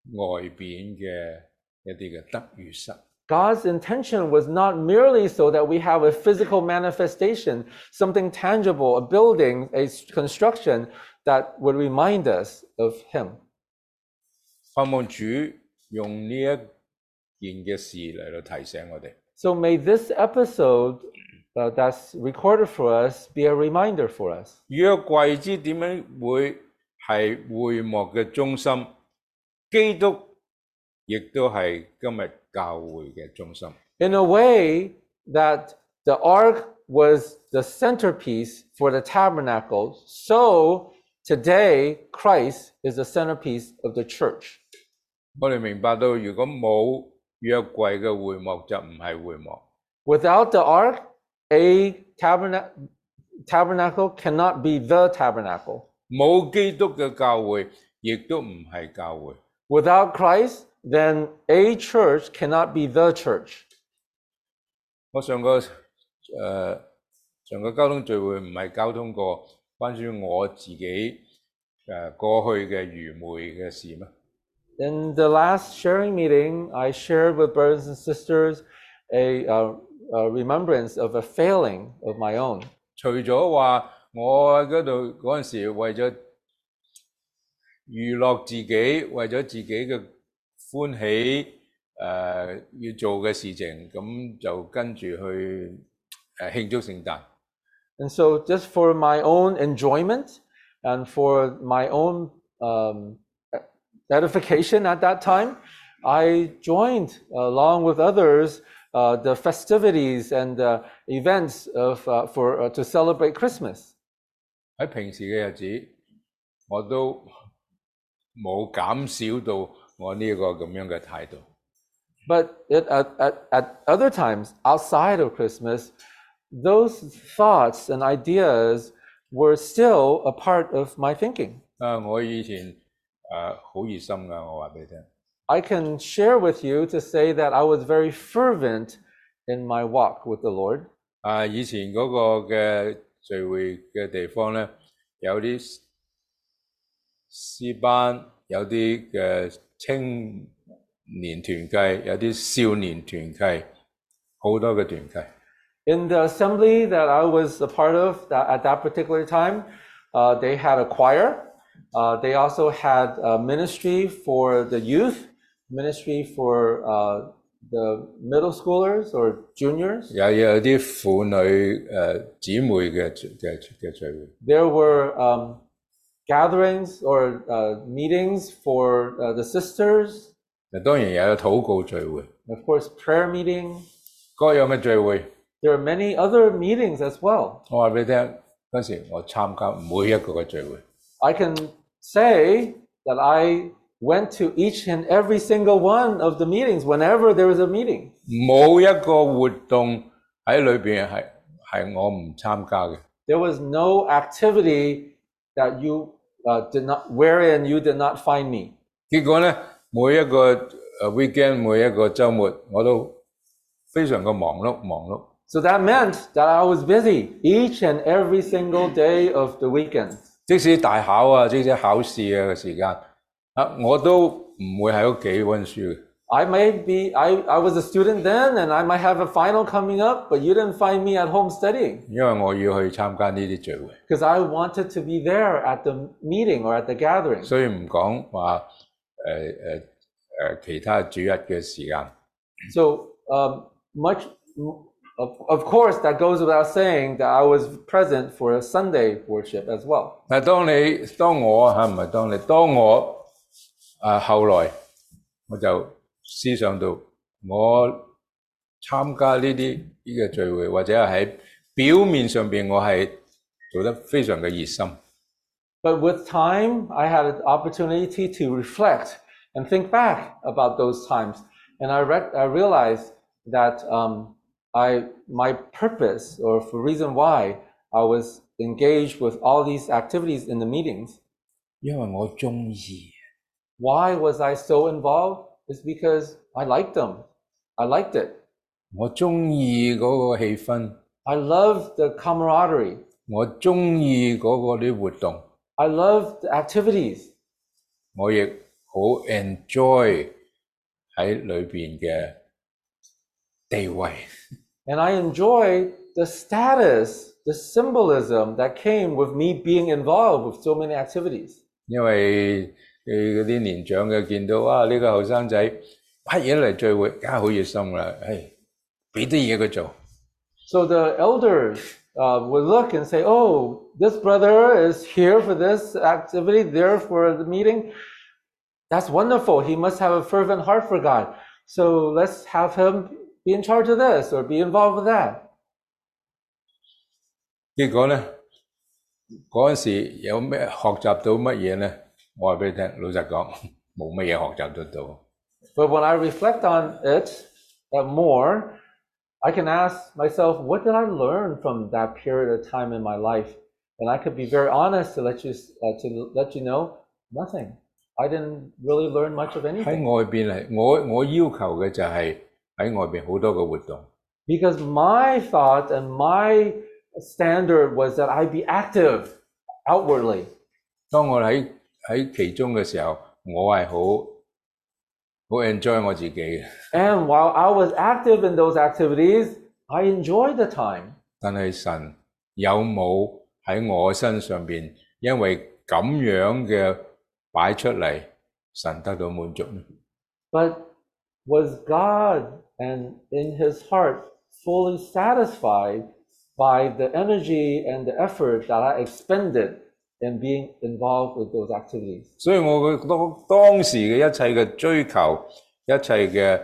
[SPEAKER 1] 外邊嘅一啲嘅得與失。
[SPEAKER 2] God's intention was not merely so that we have a physical manifestation, something tangible, a building, a construction that would remind us of Him.
[SPEAKER 1] 盼望主用呢一件嘅事嚟到提醒我哋。
[SPEAKER 2] So may this episode that's recorded for us be a reminder for us.
[SPEAKER 1] 約櫃之點樣會係會幕嘅中心，基督亦都係今日教會嘅中心。
[SPEAKER 2] In a way that the ark was the centerpiece for the tabernacle, so today Christ is the centerpiece of the church.
[SPEAKER 1] 我哋明白到，如果冇約櫃嘅會幕，就唔係會幕。
[SPEAKER 2] Without the ark, a tabernacle cannot be the tabernacle.
[SPEAKER 1] 冇基督嘅教會，亦都唔係教會。
[SPEAKER 2] Without Christ, then a church cannot be the church.
[SPEAKER 1] 我上個交通聚會唔係交通過關於我自己過去嘅愚昧嘅事咩？
[SPEAKER 2] In the last sharing meeting, I shared with brothers and sisters a remembrance of a failing of my own.
[SPEAKER 1] 除咗話我喺嗰度嗰陣時為咗娛樂自己，為咗自己嘅歡喜要做嘅事情，咁就跟住去慶祝聖誕。
[SPEAKER 2] And so just for my own enjoyment and for my own edification at that time, I joined along with others the festivities and events to celebrate Christmas.
[SPEAKER 1] 喺平時嘅日子，我都冇減少到我呢個咁樣嘅態度。
[SPEAKER 2] But at other times outside of Christmas, those thoughts and ideas were still a part of my thinking.
[SPEAKER 1] 我以前好熱心㗎，我話俾你聽。
[SPEAKER 2] I can share with you to say that I was very fervent in my walk with the Lord.
[SPEAKER 1] 以前嗰個嘅聚會嘅地方咧，有啲詩班，有啲嘅青年團契，有啲少年團契，好多嘅團契。
[SPEAKER 2] In the assembly that I was a part of at that particular time, they had a choir. They also had a ministry for the youth, ministry for the middle schoolers or juniors.
[SPEAKER 1] 有啲婦女姊妹嘅聚會。
[SPEAKER 2] There were gatherings or meetings for the sisters.
[SPEAKER 1] 當然有禱告聚會，
[SPEAKER 2] Of course, prayer meeting.
[SPEAKER 1] 各樣嘅聚會。
[SPEAKER 2] There are many other meetings as well.
[SPEAKER 1] 我話俾你聽，嗰時我參加每一個嘅聚會。
[SPEAKER 2] I can say that I went to each and every single one of the meetings whenever there was a meeting.
[SPEAKER 1] 冇一個活動喺裏邊係我唔參加嘅。
[SPEAKER 2] There was no activity that you wherein you did not find me.
[SPEAKER 1] 結果咧，每一個weekend， 每一個週末，我都非常嘅忙碌。
[SPEAKER 2] So that meant that I was busy each and every single day of the weekend.
[SPEAKER 1] 即使大考啊，即使考試嘅時間，我都唔會喺屋企溫書嘅。
[SPEAKER 2] I was a student then, and I might have a final coming up, but you didn't find me at home studying.
[SPEAKER 1] 因為我要去參加呢啲聚會。
[SPEAKER 2] Because I wanted to be there at the meeting or at the gathering.
[SPEAKER 1] 所以唔講話其他主日嘅時間。
[SPEAKER 2] So of course, that goes without saying that I was present for a Sunday worship as well.
[SPEAKER 1] 但係當我後來我就思想到，我參加呢個聚會，或者喺表面上邊我係做得非常嘅熱心。
[SPEAKER 2] But with time, I had an opportunity to reflect and think back about those times, and I realized that my purpose or for reason why I was engaged with all these activities in the meetings.
[SPEAKER 1] 因為我鍾意。
[SPEAKER 2] Why was I so involved? It's because I liked them. I liked it.
[SPEAKER 1] 我鍾意嗰個氣氛。
[SPEAKER 2] I loved the camaraderie.
[SPEAKER 1] 我鍾意嗰個啲活動。
[SPEAKER 2] I loved the activities.
[SPEAKER 1] 我亦好 enjoy 喺裏邊嘅地位。
[SPEAKER 2] And I enjoyed the status, the symbolism that came with me being involved with so many activities.
[SPEAKER 1] 因為嗰啲年長嘅見到呢個後生仔乜嘢嚟聚會，梗係好熱心啦，俾啲嘢佢做。
[SPEAKER 2] So the elders would look and say, oh, this brother is here for this activity, there for the meeting. That's wonderful. He must have a fervent heart for God. So let's have him be in charge of this or be involved with that.
[SPEAKER 1] 結果呢，嗰陣時有咩學習到乜嘢呢？我話俾你聽，老實講，冇乜嘢學習得到。
[SPEAKER 2] But when I reflect on it more, I can ask myself, what did I learn from that period of time in my life? And I could be very honest to let you know, nothing. I didn't really learn much of
[SPEAKER 1] 喺
[SPEAKER 2] anything.
[SPEAKER 1] 外邊嚟，我要求嘅就係喺外邊好多嘅活動。
[SPEAKER 2] Because my thought and my standard was that I be active outwardly.
[SPEAKER 1] 當我喺其中嘅時候，我係好 enjoy 我自己嘅。
[SPEAKER 2] And while I was active in those activities, I enjoyed the time.
[SPEAKER 1] 但係神有冇喺我身上邊，因為咁樣嘅擺出嚟，神得到滿足呢？
[SPEAKER 2] But was God and in his heart fully satisfied by the energy and the effort that I expended in being involved with those activities?
[SPEAKER 1] 所以我覺得當時嘅一切嘅追求，一切嘅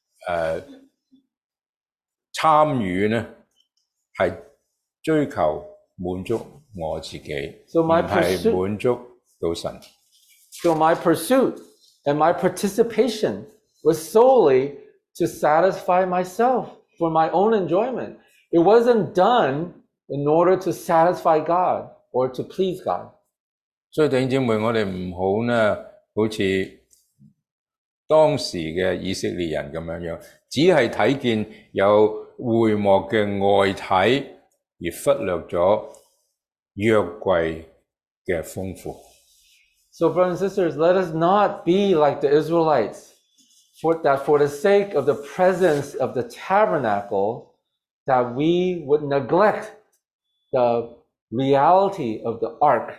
[SPEAKER 1] 參與呢，係追求滿足我自己，
[SPEAKER 2] So
[SPEAKER 1] 唔
[SPEAKER 2] my
[SPEAKER 1] 係滿足到神。
[SPEAKER 2] So my pursuit and my participation was solely to satisfy myself for my own enjoyment. It wasn't done in order to satisfy God or to please God.
[SPEAKER 1] 所以弟兄姊妹，我哋唔好呢，好似當時嘅以色列人咁樣，只係睇見有會幕嘅外體，而忽略咗約櫃嘅豐富。
[SPEAKER 2] So brothers and sisters, let us not be like the Israelites, for the sake of the presence of the tabernacle, that we would neglect the reality of the ark.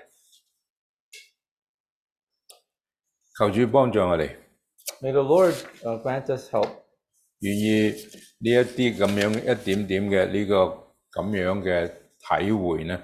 [SPEAKER 1] 求主幫助我哋，
[SPEAKER 2] May the Lord grant us help.
[SPEAKER 1] 願意呢一啲咁樣一點點嘅呢個咁樣嘅體會呢，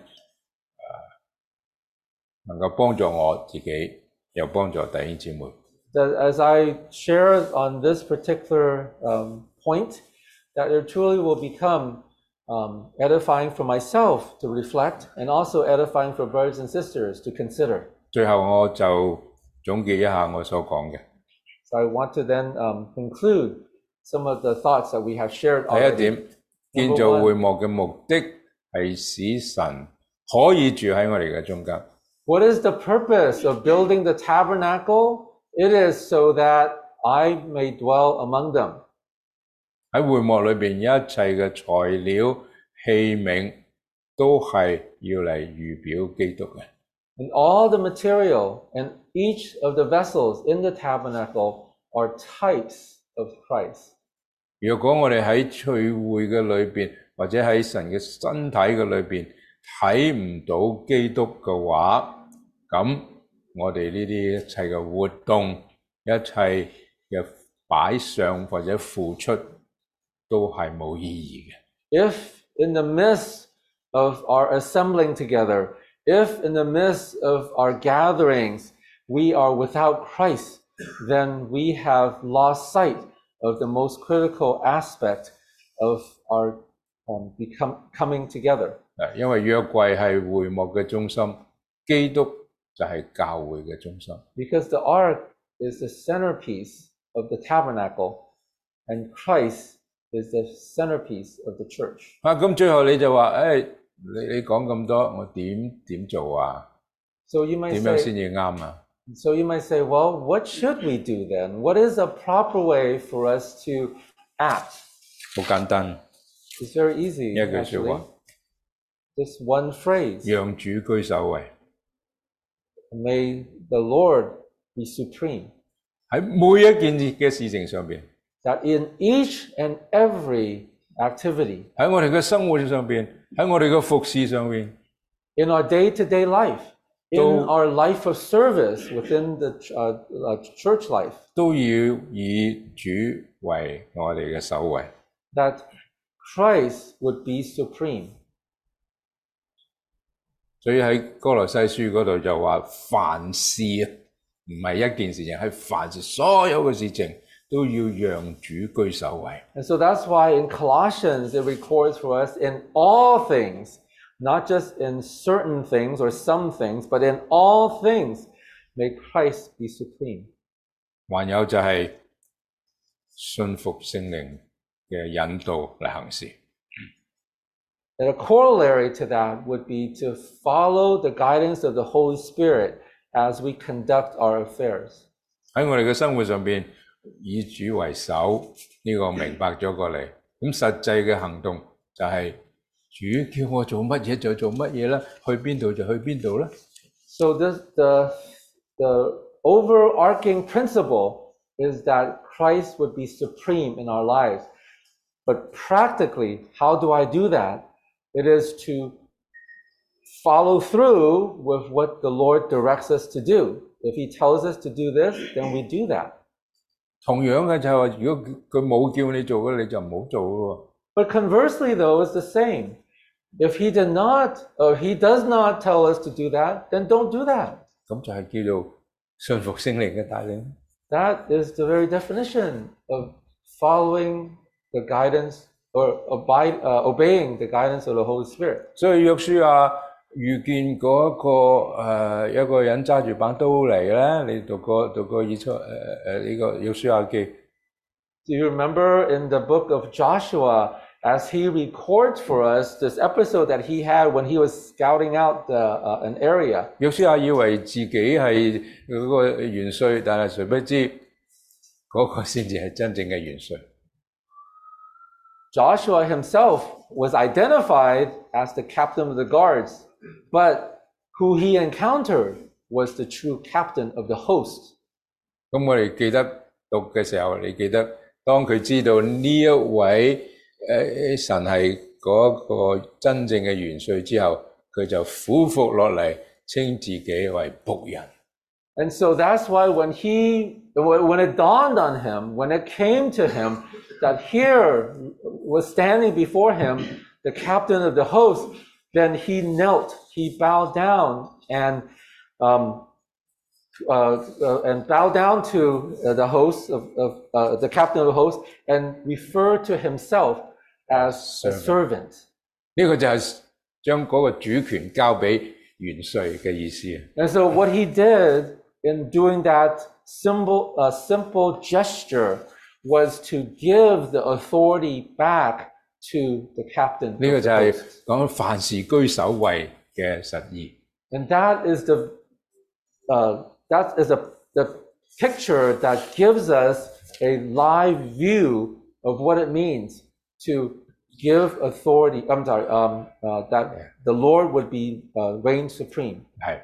[SPEAKER 1] 能夠幫助我自己，又幫助弟兄姊妹。
[SPEAKER 2] That as I share on this particular point, that it truly will become edifying for myself to reflect, and also edifying for brothers and sisters to consider.
[SPEAKER 1] 最後我就總結一下我所講嘅。
[SPEAKER 2] So I want to then conclude some of the thoughts that we have shared
[SPEAKER 1] 第一
[SPEAKER 2] already.
[SPEAKER 1] 點，建造會幕嘅目的係使神可以住喺我哋嘅中間。
[SPEAKER 2] What is the purpose of building the tabernacle? It is so that I may dwell among them.
[SPEAKER 1] 喺會幕裏邊一切嘅材料器皿都係要嚟預表基督嘅。
[SPEAKER 2] And all the material and each of the vessels in the tabernacle are types of Christ.
[SPEAKER 1] 如果我哋喺聚會嘅裏邊，或者喺神嘅身體嘅裏邊睇唔到基督嘅話，咁我哋呢啲一切嘅活動、一切嘅擺上或者付出都係冇意義嘅。
[SPEAKER 2] If in the midst of our assembling together, if in the midst of our gatherings we are without Christ, then we have lost sight of the most critical aspect of our coming together.
[SPEAKER 1] 因為約櫃係會幕嘅中心，基督就係教會嘅中心。
[SPEAKER 2] Because the ark is the centerpiece of the tabernacle, and Christ is the centerpiece of the church.
[SPEAKER 1] 咁最後你就話，你講咁多，我點做啊？
[SPEAKER 2] So you might
[SPEAKER 1] 點樣
[SPEAKER 2] say,
[SPEAKER 1] 先至啱啊？
[SPEAKER 2] So you might say, well, what should we do then? What is a proper way for us to act?
[SPEAKER 1] 好簡單，
[SPEAKER 2] It's very easy,
[SPEAKER 1] 一句說
[SPEAKER 2] actually.
[SPEAKER 1] 話，
[SPEAKER 2] Just one phrase.
[SPEAKER 1] 讓主居首位。
[SPEAKER 2] May the Lord be supreme.
[SPEAKER 1] 喺每一件嘅事情上邊，
[SPEAKER 2] that in each and every activity,
[SPEAKER 1] 喺我哋嘅生活上邊，喺我哋嘅服侍上邊，
[SPEAKER 2] in our day-to-day life, in our life of service within the church life,
[SPEAKER 1] 都要以主為我哋嘅首位。
[SPEAKER 2] that Christ would be supreme.
[SPEAKER 1] 所以喺哥羅西書嗰度就話凡事唔係一件事情，係凡事所有嘅事情都要讓主居首位。
[SPEAKER 2] And so that's why in Colossians it records for us in all things, not just in certain things or some things, but in all things, may Christ be supreme.
[SPEAKER 1] 還有就係信服聖靈嘅引導嚟行事。
[SPEAKER 2] And a corollary to that would be to follow the guidance of the Holy Spirit as we conduct our affairs.
[SPEAKER 1] 喺我哋嘅生活上邊，以主為首，呢個明白咗過嚟。咁實際嘅行動就係主叫我做乜嘢就做乜嘢啦，去邊度就去邊度啦。
[SPEAKER 2] So the overarching principle is that Christ would be supreme in our lives. But practically, how do I do that? It is to follow through with what the Lord directs us to do. If He tells us to do this, then we do that.
[SPEAKER 1] 同樣嘅就係話，如果佢冇叫你做嘅，你就唔好做咯。
[SPEAKER 2] But conversely, though, it's the same. If He did not, or He does not tell us to do that, then don't do that.
[SPEAKER 1] 咁就係叫做信服聖靈嘅帶領。
[SPEAKER 2] That is the very definition of following the guidance or obeying the guidance of the Holy Spirit.
[SPEAKER 1] 所以約書亞遇見嗰一個人揸住把刀嚟咧，你讀過呢個約書亞記。
[SPEAKER 2] Do you remember in the book of Joshua, as he records for us this episode that he had when he was scouting out an area?
[SPEAKER 1] 約書亞以為自己係嗰個元帥，但係誰不知嗰個先至係真正嘅元帥。
[SPEAKER 2] Joshua himself was identified as the captain of the guards, but who he encountered was the true captain of the host.
[SPEAKER 1] 咁我哋記得讀嘅時候，你記得當佢知道呢一位神係嗰個真正嘅元帥之後，佢就俯伏落嚟，稱自己為僕人。
[SPEAKER 2] And so that's why when it dawned on him, when it came to him that here was standing before him the captain of the host, then he knelt, he bowed down and bowed down to the host of the captain of the host and referred to himself as a servant.
[SPEAKER 1] 呢個就係將嗰個主權交俾元帥嘅意思。
[SPEAKER 2] And so what he did in doing that simple gesture was to give the authority back to the captain.
[SPEAKER 1] 呢個就係講凡事居首位嘅實意。
[SPEAKER 2] And that is the picture that gives us a live view of what it means to give authority. That the Lord would be reign supreme.
[SPEAKER 1] 係。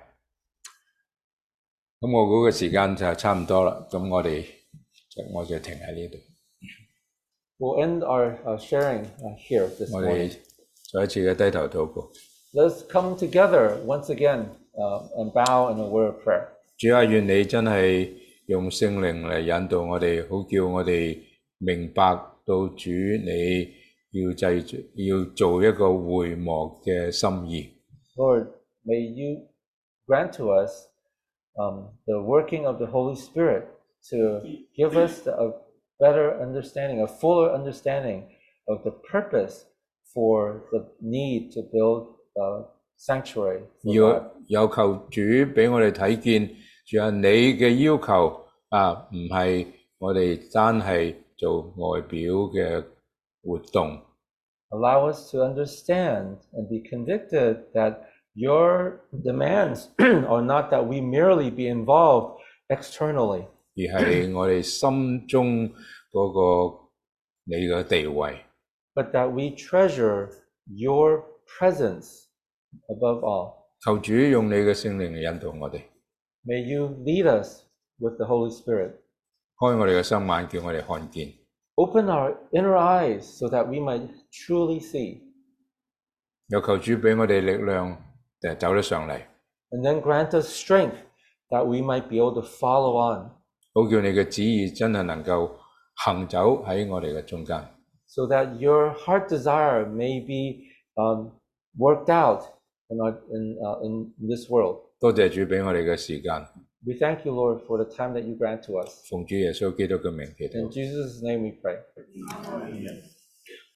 [SPEAKER 1] 咁我估嘅時間就差唔多啦，咁我就停喺呢度。
[SPEAKER 2] We'll end our sharing here this
[SPEAKER 1] 我
[SPEAKER 2] morning.
[SPEAKER 1] 哋再一次嘅低頭禱告。
[SPEAKER 2] Let's come together once again and bow in a word of prayer.
[SPEAKER 1] 主啊，願你真係用聖靈嚟引導我哋，好叫我哋明白到主你要做一個會幕嘅心意。
[SPEAKER 2] Lord, may you grant to us the working of the Holy Spirit to give us a better understanding, a fuller understanding of the purpose for the need to build a sanctuary for God.
[SPEAKER 1] 有求主俾我哋睇見，主啊，你嘅要求唔係我哋單係做外表嘅活動。
[SPEAKER 2] Allow us to understand and be convicted that your demands are not that we merely be involved externally,
[SPEAKER 1] 而係我哋心中嗰個你嘅地位。
[SPEAKER 2] but that we treasure your presence above all.
[SPEAKER 1] 求主用你嘅聖靈嚟引導我哋。
[SPEAKER 2] May you lead us with the Holy Spirit.
[SPEAKER 1] 開我哋嘅心眼，叫我哋看見。
[SPEAKER 2] Open our inner eyes so that we might truly see.
[SPEAKER 1] 有求主俾我哋力量，走得上嚟，
[SPEAKER 2] And then grant us strength that we might be able to follow on,
[SPEAKER 1] 好叫你嘅旨意真係能夠行走喺我哋嘅中間。
[SPEAKER 2] so that your heart desire may be worked out in this world.
[SPEAKER 1] 多謝主俾我哋嘅時間，
[SPEAKER 2] We thank you, Lord, for the time that you grant to us.
[SPEAKER 1] 奉主耶穌基督嘅名祈禱。
[SPEAKER 2] In Jesus' name we pray.